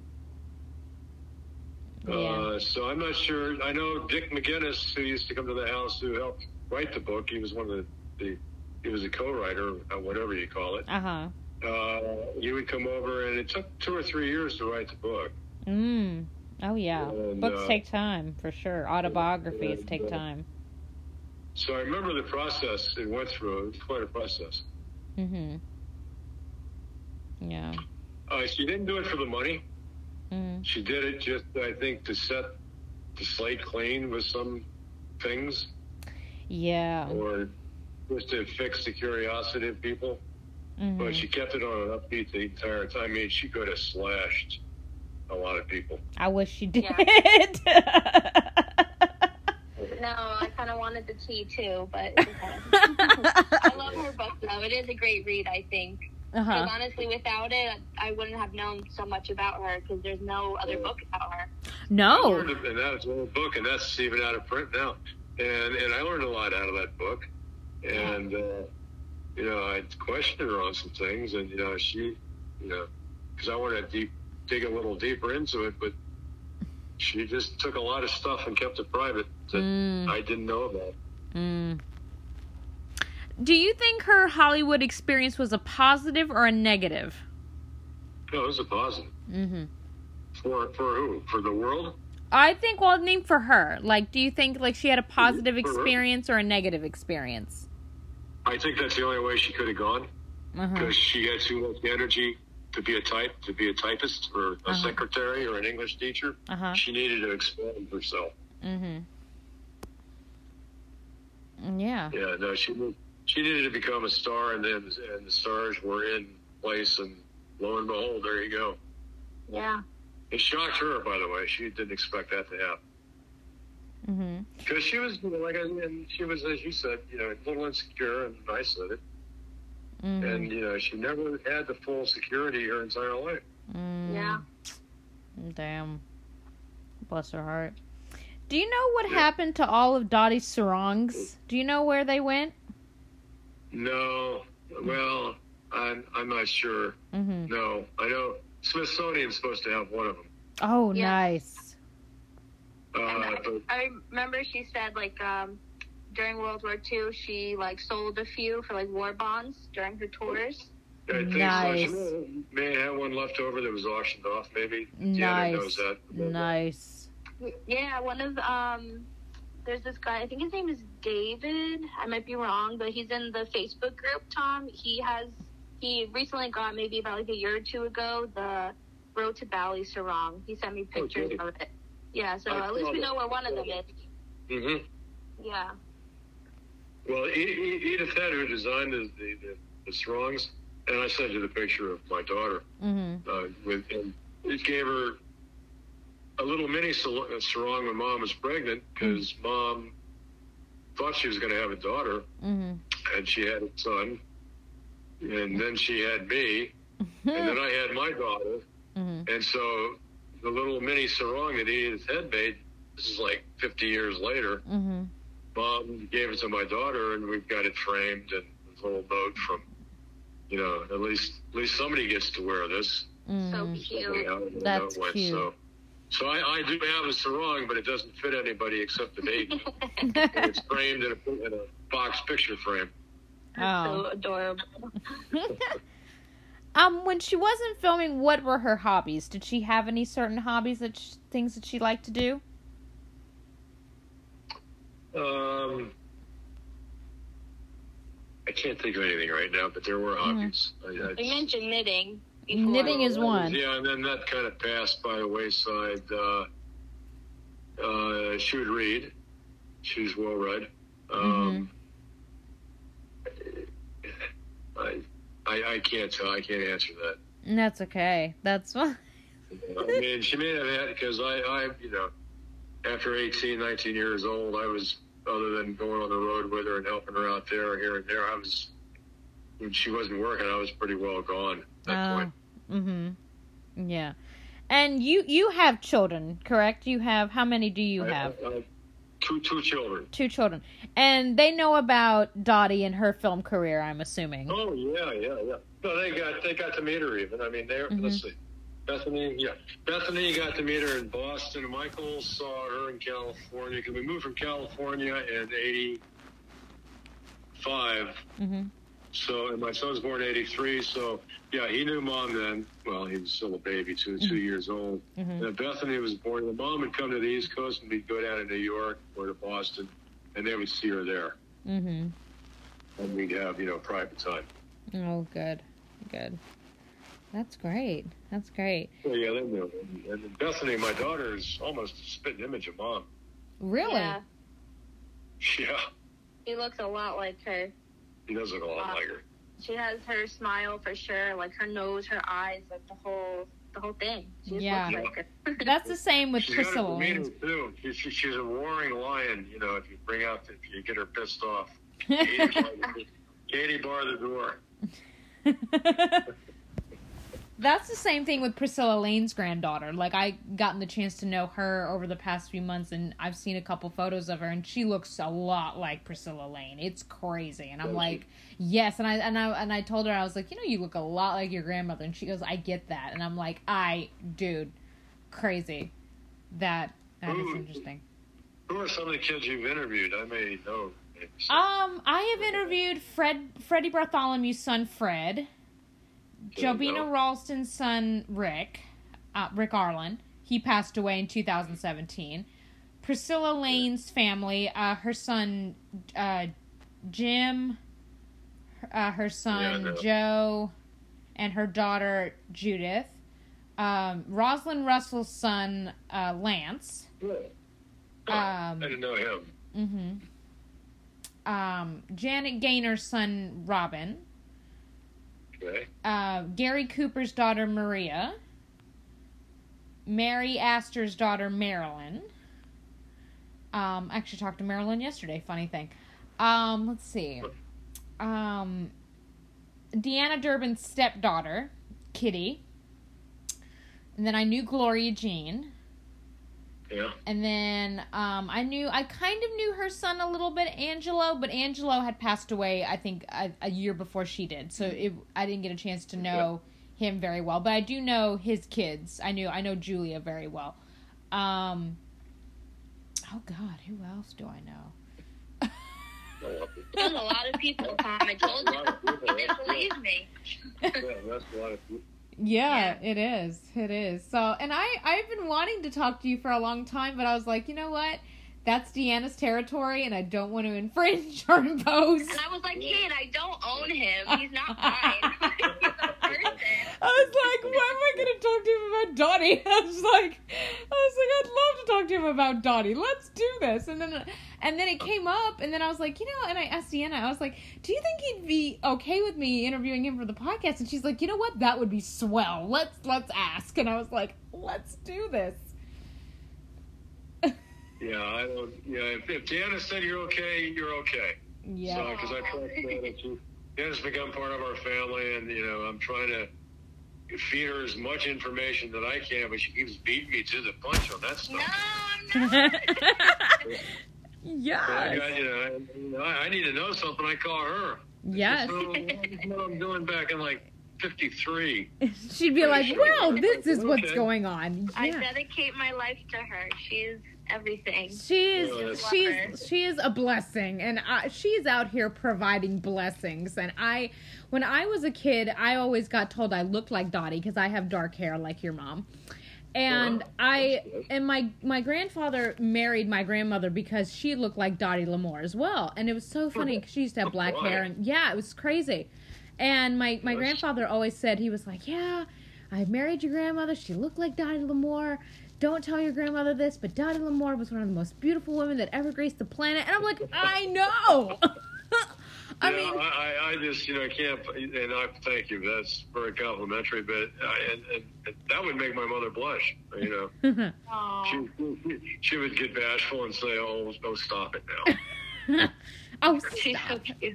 Yeah. Uh, so I'm not sure. I know Dick McGinnis, who used to come to the house who helped write the book. He was one of the, the he was a co-writer, uh, whatever you call it. Uh-huh. Uh, he would come over, and it took two or three years to write the book. Mm. Oh, yeah. And, Books uh, take time, for sure. Autobiographies and, take uh, time. So I remember the process it went through. It was quite a process. Mm-hmm. Yeah. Uh, she didn't do it for the money. Mm. She did it just, I think, to set the slate clean with some things, Yeah. or just to fix the curiosity of people. Mhm. But she kept it on an upbeat the entire time. I mean, she could have slashed a lot of people. I wish she did. No, I kind of wanted the tea too, but it's okay. I love her book though. It is a great read, I think. Because Uh-huh. honestly, without it, I wouldn't have known so much about her because there's no other book about her. I No. learned, and that's a book, and that's even out of print now. And and I learned a lot out of that book. And, uh, you know, I questioned her on some things, and, you know, she, you know, because I wanted to deep, dig a little deeper into it, but she just took a lot of stuff and kept it private that Mm. I didn't know about. Mm. Do you think her Hollywood experience was a positive or a negative? No, it was a positive. Mm-hmm. For, for who? For the world? I think, well, name for her. Like, do you think, like, she had a positive For her? experience or a negative experience? I think that's the only way she could have gone, Uh-huh. because she had too much energy to be a type, to be a typist or a Uh-huh. secretary or an English teacher. Uh-huh. She needed to expand herself. Mm-hmm. Yeah. Yeah, no, she she needed to become a star, and then and the stars were in place, and lo and behold, there you go. Yeah. It shocked her, by the way. She didn't expect that to happen. Mm-hmm. Because she was, you know, like, I- and she was, as you said, you know, a little insecure, and I said it. Mm-hmm. And, you know, she never had the full security her entire life. Mm. Yeah. Damn. Bless her heart. Do you know what Yeah. happened to all of Dottie's sarongs? Do you know where they went? No, well, I'm, I'm not sure. Mm-hmm. No, I know Smithsonian's supposed to have one of them. Oh, Yeah. nice. Uh, And I, but I remember she said, like, um, during World War Two, she, like, sold a few for, like, war bonds during her tours. I think Nice. so. She may have one left over that was auctioned off, maybe. Nice. Deanna knows that. Nice. Yeah, one of, um, there's this guy, I think his name is David. I might be wrong, but he's in the Facebook group, Tom. He has, he recently got, maybe about, like, a year or two ago, the Road to Bali sarong. He sent me pictures Okay. of it. Yeah, so I at least saw we that. know where one of them is. Mm-hmm. Yeah. Well, E- E- Edith Head, who designed the, the, the, the sarongs, and I sent you the picture of my daughter, Mm-hmm. uh, with, and it gave her a little mini sal- uh, sarong when Mom was pregnant, because Mom thought she was going to have a daughter, Mm-hmm. and she had a son, and then she had me, and then I had my daughter, Mm-hmm. and so the little mini sarong that Edith Head made, this is like fifty years later, Mm-hmm. Mom gave it to my daughter, and we've got it framed, and a little note from, you know, at least at least somebody gets to wear this. So Mm-hmm. cute. How the That's note went, cute. So, so I, I do have a sarong, but it doesn't fit anybody except the baby. And it's framed in a, in a box picture frame. Oh. So adorable. Um, when she wasn't filming, what were her hobbies? Did she have any certain hobbies that sh- things that she liked to do? Um, I can't think of anything right now, but there were hobbies. I, I, You mentioned knitting before. Knitting is one. Yeah, and then that kind of passed by the wayside. Uh, uh, she would read. She was well read. Um, I, I I can't tell. I can't answer that. That's okay. That's fine. I mean, she may have had, because I, I, you know, after eighteen, nineteen years old, I was, other than going on the road with her and helping her out there, here and there, I was, when she wasn't working, I was pretty well gone at that Oh. point. Mm-hmm. Yeah. And you you have children, correct? You have, how many do you I- have? I- I- two, two children. Two children. And they know about Dottie and her film career, I'm assuming. Oh, yeah, yeah, yeah. No, they got, they got to meet her even. I mean, they're, Mhm. let's see. Bethany, yeah. Bethany got to meet her in Boston. Michael saw her in California because we moved from California in eighty-five. Mm-hmm. So, and my son was born in eighty-three. So, yeah, he knew Mom then. Well, he was still a baby, two, two years old. Mm-hmm. And Bethany was born. The mom would come to the East Coast and we'd go down to New York or to Boston, and they would see her there. Mm-hmm. And we'd have, you know, private time. Oh, good. Good. That's great. That's great. Well, yeah, they knew. And, and Bethany, my daughter, is almost a spitting image of Mom. Really? Yeah, Yeah, he looks a lot like her. he does look a lot like her. She has her smile for sure, like her nose, her eyes, like the whole, the whole thing. She just Yeah. looks like her. That's the same with She's got Priscilla a demeanor, Lane. too. She, she, she's a roaring lion, you know, if you bring out, if you get her pissed off. Katie, bar the- Katie bar the door. That's the same thing with Priscilla Lane's granddaughter. Like, I gotten the chance to know her over the past few months, and I've seen a couple photos of her, and she looks a lot like Priscilla Lane. It's crazy, and I'm Does like, yes. And I and I and I told her, I was like, you know, you look a lot like your grandmother, and she goes, I get that, and I'm like, I, dude, crazy. That that is Ooh. interesting. Who are some of the kids you've interviewed? I may know. Um, I have interviewed Fred, Freddie Bartholomew's son, Fred. There you Jobina go. Ralston's son, Rick. Uh, Rick Arlen. He passed away in two thousand seventeen. Priscilla Lane's family. Uh, her son, uh, Jim. Uh, her son, Yeah, I know. Joe. And her daughter, Judith. Um, Rosalind Russell's son, uh, Lance. Yeah. Oh, Um, I didn't know him. Mm-hmm. Um, Janet Gaynor's son, Robin. Okay. Uh, Gary Cooper's daughter, Maria. Mary Astor's daughter, Marilyn. Um, I actually talked to Marilyn yesterday, funny thing. Um, let's see. Um, Deanna Durbin's stepdaughter, Kitty. And then I knew Gloria Jean. Yeah. And then um, I knew, I kind of knew her son a little bit, Angelo, but Angelo had passed away, I think, a, a year before she did. So it, I didn't get a chance to know him very well. But I do know his kids. I knew, I know Julia very well. Um, oh, God, who else do I know? There's a lot of people, Tom. I told you. You didn't believe me. Yeah, that's a lot of people. Yeah, it is. It is. So, and I, I've been wanting to talk to you for a long time, but I was like, you know what? That's Deanna's territory, and I don't want to infringe or impose. And I was like, kid, I don't own him. He's not mine. He's a person. I was like, why am I going to talk to him about Dottie? I was like, I was like, I'd love to talk to him about Dottie. Let's do this. And then, and then it came up, and then I was like, you know, and I asked Deanna, I was like, do you think he'd be okay with me interviewing him for the podcast? And she's like, you know what? That would be swell. Let's, let's ask. And I was like, let's do this. Yeah, I don't. Yeah, if, if Deanna said you're okay, you're okay. Yeah. So, because I trust Deanna. She, Deanna's become part of our family, and you know, I'm trying to feed her as much information that I can, but she keeps beating me to the punch on that stuff. No, no. Yes. So I, got, you know, I, you know, I need to know something. I call her. Yes. So, what I'm doing back in like fifty-three. She'd be like, well, this is what's Okay. going on. I Yeah. dedicate my life to her. She's everything. She is, Yeah, that's- she's, she is a blessing, and I, she's out here providing blessings. And I, when I was a kid, I always got told I looked like Dottie because I have dark hair like your mom. And Yeah, I, that's good. and my, my grandfather married my grandmother because she looked like Dottie L'Amour as well. And it was so funny because she used to have black Why? hair, and yeah, it was crazy. And my, my Yes. grandfather always said, he was like, yeah, I married your grandmother. She looked like Dottie L'Amour. Don't tell your grandmother this, but Dottie L'Amour was one of the most beautiful women that ever graced the planet. And I'm like, I know. I yeah, mean, I, I just, you know, I can't, and I thank you. That's very complimentary, but I, and, and, and that would make my mother blush. You know, she, she she would get bashful and say, "Oh, oh, stop it now." Oh, She's so stop. cute.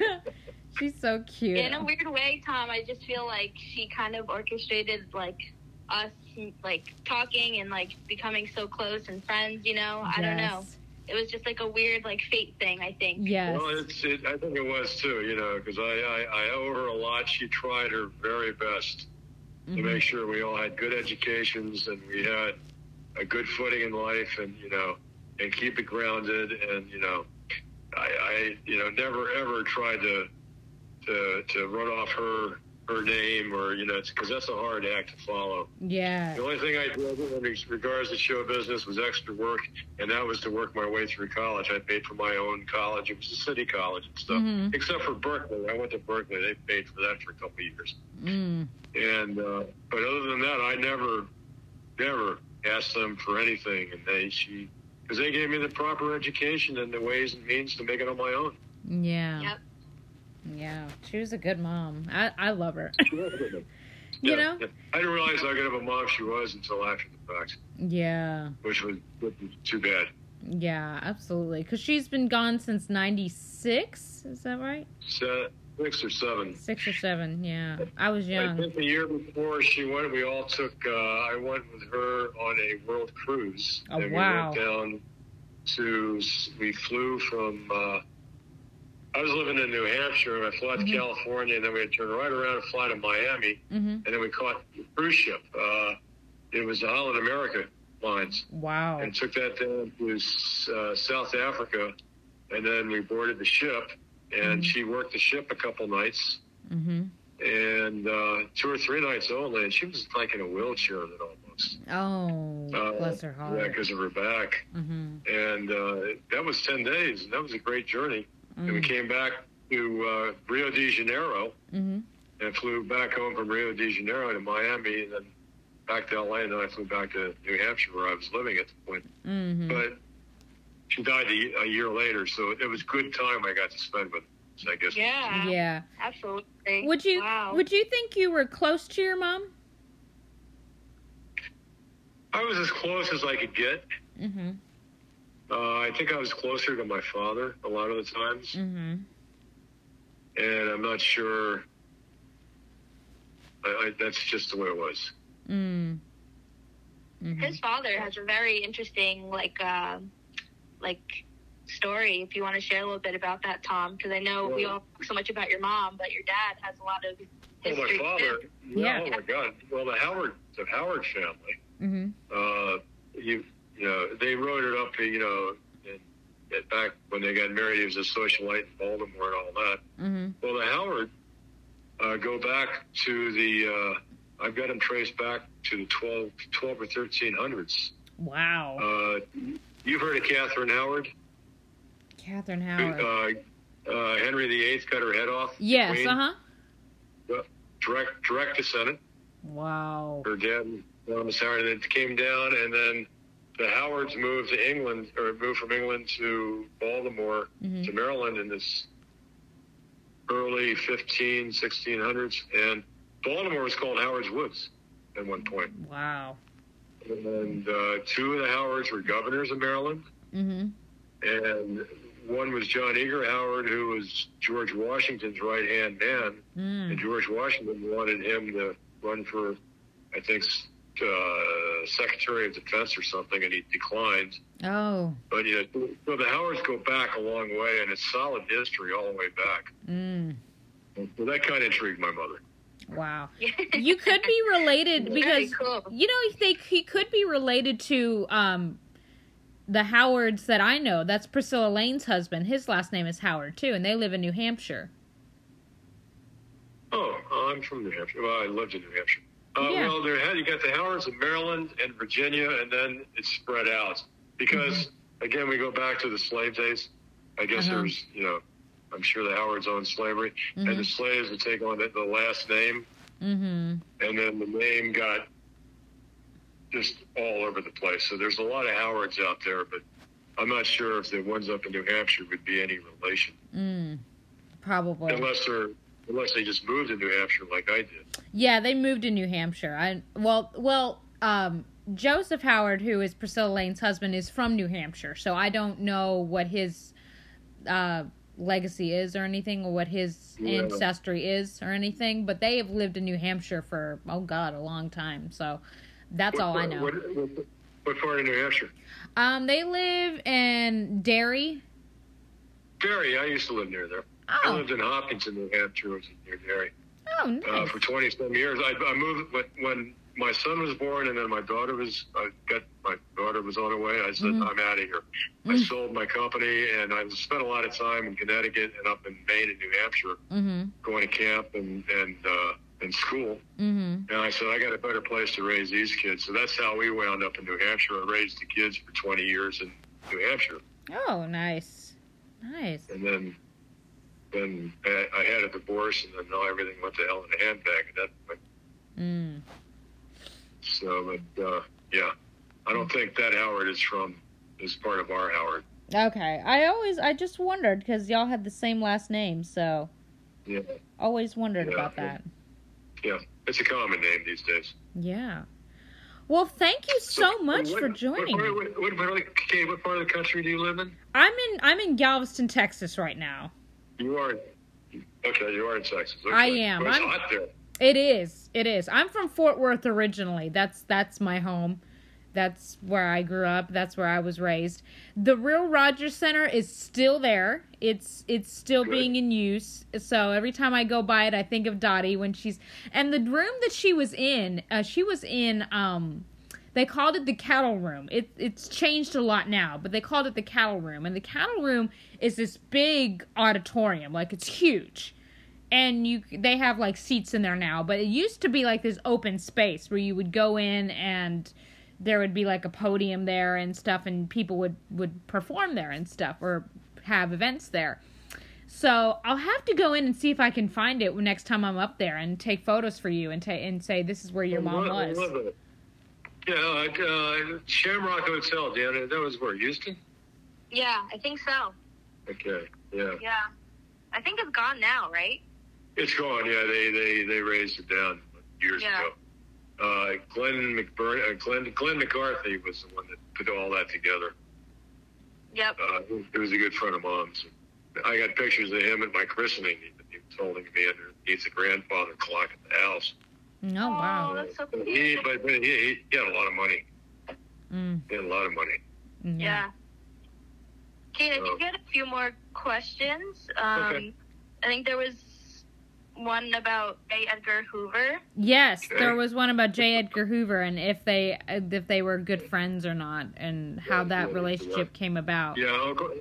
She's so cute. In a weird way, Tom, I just feel like she kind of orchestrated like us like talking and like becoming so close and friends. You know, I don't know. Yes. It was just like a weird like fate thing, I think. Yes. Well, it's, it, I think it was too, you know, because I, I, I owe her a lot. She tried her very best Mhm. to make sure we all had good educations and we had a good footing in life, and you know, and keep it grounded. And you know, I, I you know, never ever tried to to to run off her her name, or you know, because that's a hard act to follow. Yeah. The only thing I did in regards to show business was extra work, and that was to work my way through college. I paid for my own college. It was a city college and stuff, Mhm. except for Berkeley. I went to Berkeley. They paid for that for a couple of years. Mm. And uh, but other than that, I never, never asked them for anything, and they she because they gave me the proper education and the ways and means to make it on my own. Yeah. Yep. Yeah. She was a good mom. I, I love her. You You know? I didn't realize how good of a mom she was until after the fact, Yeah. which was, which was too bad. Yeah, absolutely. Because she's been gone since ninety-six. Is that right? So, six or seven. Six or seven. Yeah. I was I young. think the year before she went, we all took, uh, I went with her on a world cruise. Oh, and wow. we went down to, we flew from, uh, I was living in New Hampshire, and I flew out to Mhm. California, and then we had to turn right around and fly to Miami, Mm-hmm. and then we caught a cruise ship. Uh, it was the Holland America Lines, Wow. and took that down to uh, South Africa, and then we boarded the ship, and Mhm. she worked the ship a couple nights, Mm-hmm. and uh, two or three nights only, and she was like in a wheelchair then almost. Oh, Uh, bless her Yeah, heart. because of her back. Mm-hmm. And uh, that was ten days, and that was a great journey. And we Mm. came back to uh, Rio de Janeiro Mm-hmm. and flew back home from Rio de Janeiro to Miami, and then back to L A, and then I flew back to New Hampshire where I was living at the point. Mm-hmm. But she died a, a year later, so it was good time I got to spend with her, so I guess. Yeah. Yeah. Absolutely. Would you Wow. Would you think you were close to your mom? I was as close as I could get. Mm-hmm. Uh, I think I was closer to my father a lot of the times, Mm-hmm. and I'm not sure. I, I, that's just the way it was. Mm. Mm-hmm. His father has a very interesting, like, uh, like story. If you want to share a little bit about that, Tom, because I know we all talk so much about your mom, but your dad has a lot of Oh, history. my father. too. Yeah. Oh my God. Well, the Howard, the Howard family. Mm-hmm. Uh, you, you know, they wrote it up. You know, in, in back when they got married, he was a socialite in Baltimore and all that. Mm-hmm. Well, the Howard uh, go back to the. Uh, I've got them traced back to the twelve, twelve or thirteen hundreds. Wow. Uh, you've heard of Catherine Howard? Catherine Who, Howard. Uh, uh, Henry the Eighth cut her head off. yes. Queen. Uh huh. Direct, direct descendant. Wow. Her dad, Thomas Howard, and it came down, and then the Howards moved to England, or moved from England to Baltimore, Mhm. to Maryland in this early fifteen, sixteen hundreds, and Baltimore was called Howard's Woods at one point. Wow. And uh, two of the Howards were governors of Maryland, Mm-hmm. and one was John Eager Howard, who was George Washington's right-hand man, and Mm. George Washington wanted him to run for, I think, uh, Secretary of Defense or something, and he declined. Oh. But, you know, so the Howards go back a long way, and it's solid history all the way back. Mm. So that kind of intrigued my mother. Wow. You could be related Very because cool. you know they he could be related to um the Howards that I know. That's Priscilla Lane's husband. His last name is Howard too, and they live in New Hampshire. Oh, I'm from New Hampshire. Well, I lived in New Hampshire. Uh, Yeah. Well, there had you got the Howards in Maryland and Virginia, and then it spread out because Mm-hmm. again we go back to the slave days. I guess Uh-huh. there's, you know, I'm sure the Howards owned slavery, Mhm. and the slaves would take on the, the last name, Mm-hmm. and then the name got just all over the place. So there's a lot of Howards out there, but I'm not sure if the ones up in New Hampshire would be any relation. Mm. Probably. Unless they're unless they just moved to New Hampshire like I did. Yeah, they moved to New Hampshire. I well, well, um, Joseph Howard, who is Priscilla Lane's husband, is from New Hampshire, so I don't know what his uh, legacy is or anything, or what his Yeah. ancestry is or anything. But they have lived in New Hampshire for oh god, a long time. So that's What all I part- know. What, what, what part of New Hampshire? Um, they live in Derry. Derry. I used to live near there. I Oh, lived in Hopkinton, New Hampshire, which is near Derry. oh, nice. Uh, for twenty some years. I, I moved when, when my son was born, and then my daughter was. I got my daughter was on her way. I said, Mhm. I'm out of here. I Mm. sold my company, and I spent a lot of time in Connecticut and up in Maine and New Hampshire, Mm-hmm. going to camp and and uh, and school. Mm-hmm. And I said, I got a better place to raise these kids. So that's how we wound up in New Hampshire. I raised the kids for twenty years in New Hampshire, Oh, nice. Nice. and then. Then I, I had a divorce, and then now everything went to hell in a handbag at that point. Mm. So, but uh, yeah, I don't think that Howard is from is part of our Howard. Okay. I always, I just wondered, because y'all had the same last name, so Yeah, always wondered Yeah. about that. yeah, it's a common name these days. Yeah. Well, thank you so much what- for joining What, me. what, what, what, part of the, Kate, what part of the country do you live in? I'm in, I'm in Galveston, Texas right now. You are. Okay, you are in Texas. Okay. I am. Well, it's I'm- hot there. It is. It is. I'm from Fort Worth originally. That's that's my home. That's where I grew up. That's where I was raised. The Real Rogers Center is still there. It's it's still Good. being in use. So every time I go by it, I think of Dottie when she's and the room that she was in. Uh, she was in. Um, they called it the cattle room. It it's changed a lot now, but they called it the cattle room. And the cattle room is this big auditorium, like it's huge. And you, they have like seats in there now, but it used to be like this open space where you would go in and there would be like a podium there and stuff, and people would, would perform there and stuff, or have events there. So I'll have to go in and see if I can find it next time I'm up there and take photos for you and ta- and say this is where your mom I was. love it. Yeah, like, uh, Shamrock Hotel, Dan. That was where, Houston? Yeah, I think so. Okay, yeah. Yeah. I think it's gone now, right? It's gone, yeah. They they, they raised it down years Yeah. ago. Uh, Glenn McBurn, uh, Glenn Glenn McCarthy was the one that put all that together. Yep. Uh, he was a good friend of Mom's. I got pictures of him at my christening. He, he was holding me underneath the grandfather clock at the house. Oh, Oh, wow. that's so But cute. he, but, but he, he had a lot of money. Mm, He had a lot of money. yeah. Yeah. Kate, I Oh. think we had a few more questions. Um, Okay. I think there was one about J. Edgar Hoover. Yes, Okay. there was one about J. Edgar Hoover and if they if they were good friends or not, and how Yeah, that yeah, relationship came about. Yeah, Uncle,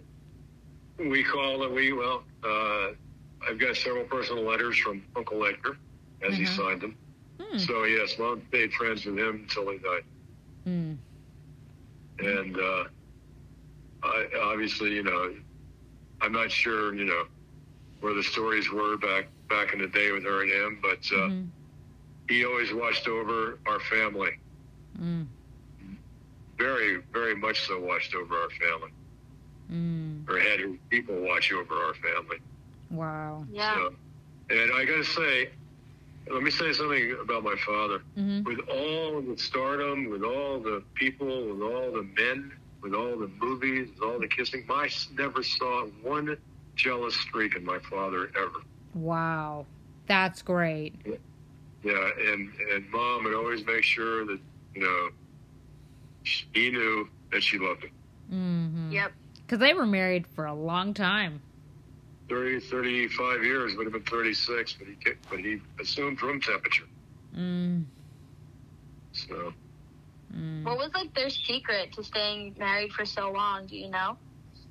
we call it, we, well, uh, I've got several personal letters from Uncle Edgar as he Mhm. signed them. Hmm. So, yes, Mom stayed friends with him until he died. Mm. And uh, I, obviously, you know, I'm not sure, you know, where the stories were back back in the day with her and him, but uh, Mhm. he always watched over our family. Mm. Very, very much so watched over our family, Mm. or had his people watch over our family. Wow. Yeah. So, and I got to say, let me say something about my father. Hmm. With all the stardom, with all the people, with all the men, with all the movies, with all the kissing, I s- never saw one jealous streak in my father ever. Wow. That's great. Yeah, and, and Mom would always make sure that, you know, sh- he knew that she loved him. Mm-hmm. Yep. Because they were married for a long time. thirty, thirty-five years, would have been thirty-six, but he, ki- but he assumed room temperature. Mm. So, Mm. What was like their secret to staying married for so long? Do you know?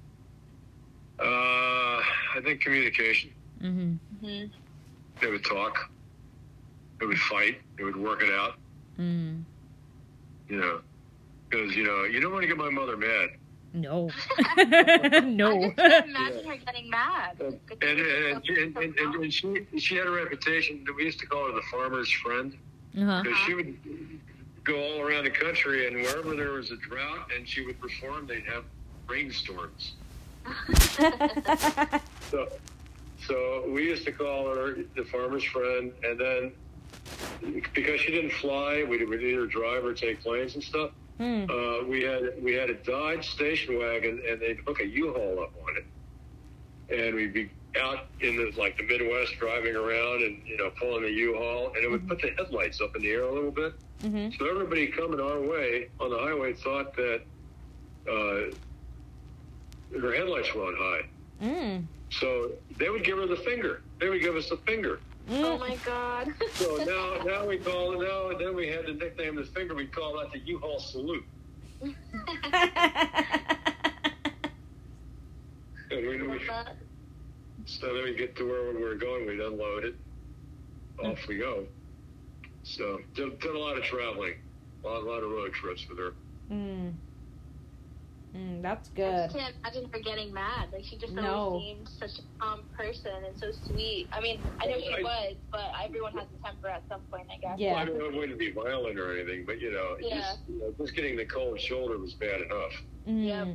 uh, I think communication. Mm-hmm. Hmm. They would talk. They would fight. They would work it out. Mm. You know, because you know you don't want to get my mother mad. No. I no. just can't imagine her getting mad. And and, and, and, and, and she she had a reputation. We used to call her the farmer's friend, Uh-huh. because she would go all around the country, and wherever there was a drought and she would perform, they'd have rainstorms. So, So we used to call her the farmer's friend, and then because she didn't fly, we would either drive or take planes and stuff. Mm. Uh, we had we had a Dodge station wagon, and they'd hook a U-Haul up on it, and we'd be out in the like the Midwest driving around, and you know pulling the U-Haul, and it would put the headlights up in the air a little bit. Mm-hmm. So everybody coming our way on the highway thought that uh, her headlights were on high. Mm. So they would give her the finger. They would give us the finger. Oh my God. So now, now we call it now. And then we had to nickname the finger. We call that the U-Haul salute. And we, we, so then we get to where we were going. We'd unload it. Off we go. So did, did a lot of traveling, a lot, a lot of road trips with her. Mm. Mm, that's I good. just can't imagine her getting mad. Like, she just No. always seemed such a calm person and so sweet. I mean, I know she I- was, but everyone has a temper at some point, I guess. Yeah. Well, I mean, it wouldn't be violent or anything, but you know, Yeah. just, you know, just getting the cold shoulder was bad enough. Mm. Yep.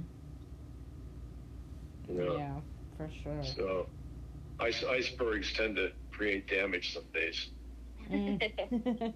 You know? Yeah, for sure. So ice, icebergs tend to create damage some days. Mm.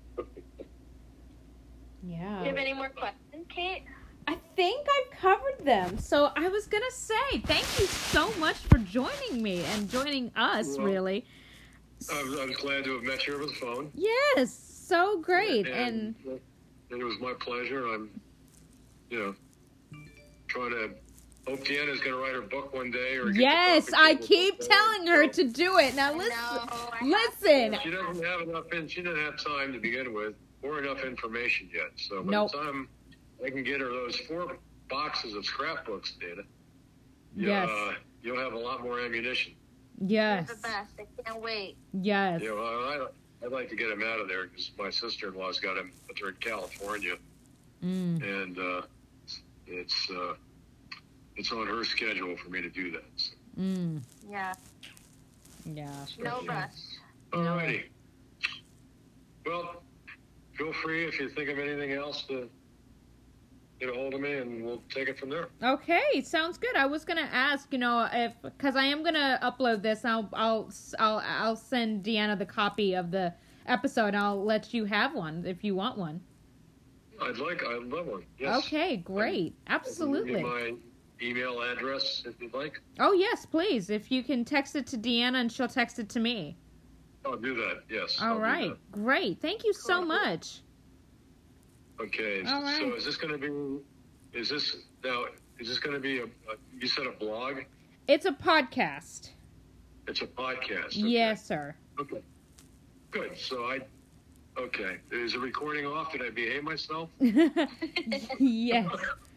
Yeah. Do you have any more questions, Kate? I think I've covered them. So I was going to say, thank you so much for joining me and joining us, Well, really. I was, I was glad to have met you over the phone. Yes, so great. And, And and it was my pleasure. I'm, you know, trying to hope Deanna's going to write her book one day. Or get the yes, perfect I book keep done. telling her So- to do it. Now I listen, know, I have listen. to. She doesn't have enough, in, she doesn't have time to begin with, or enough information yet. So by Nope. the time I can get her those four boxes of scrapbooks, Dana, you, Yes. uh, you'll have a lot more ammunition. Yes, You're the best. I can't wait. yes. You know, I, I'd like to get him out of there because my sister-in-law's got him, but they're in California, Mm. and uh, it's uh, it's on her schedule for me to do that. So. Mm. Yeah. Yeah. No sure. rush. All righty. Well, feel free if you think of anything else to get a hold of me, and we'll take it from there. Okay, sounds good. I was gonna ask, you know, if because I am gonna upload this, I'll I'll I'll I'll send Deanna the copy of the episode. I'll let you have one if you want one. I'd like, I'd love one. Yes. Okay, great, I can give absolutely. you my email address if you'd like. Oh yes, please. If you can text it to Deanna and she'll text it to me. I'll do that. Yes. All I'll do right, great. Thank you so Cool. much. that. Okay. All right. So is this going to be? Is this now? Is this going to be a, a? You said a blog? It's a podcast. It's a podcast. Okay. Yes, sir. Okay. Good. So I. Okay. Is the recording off? Did I behave myself? Yes.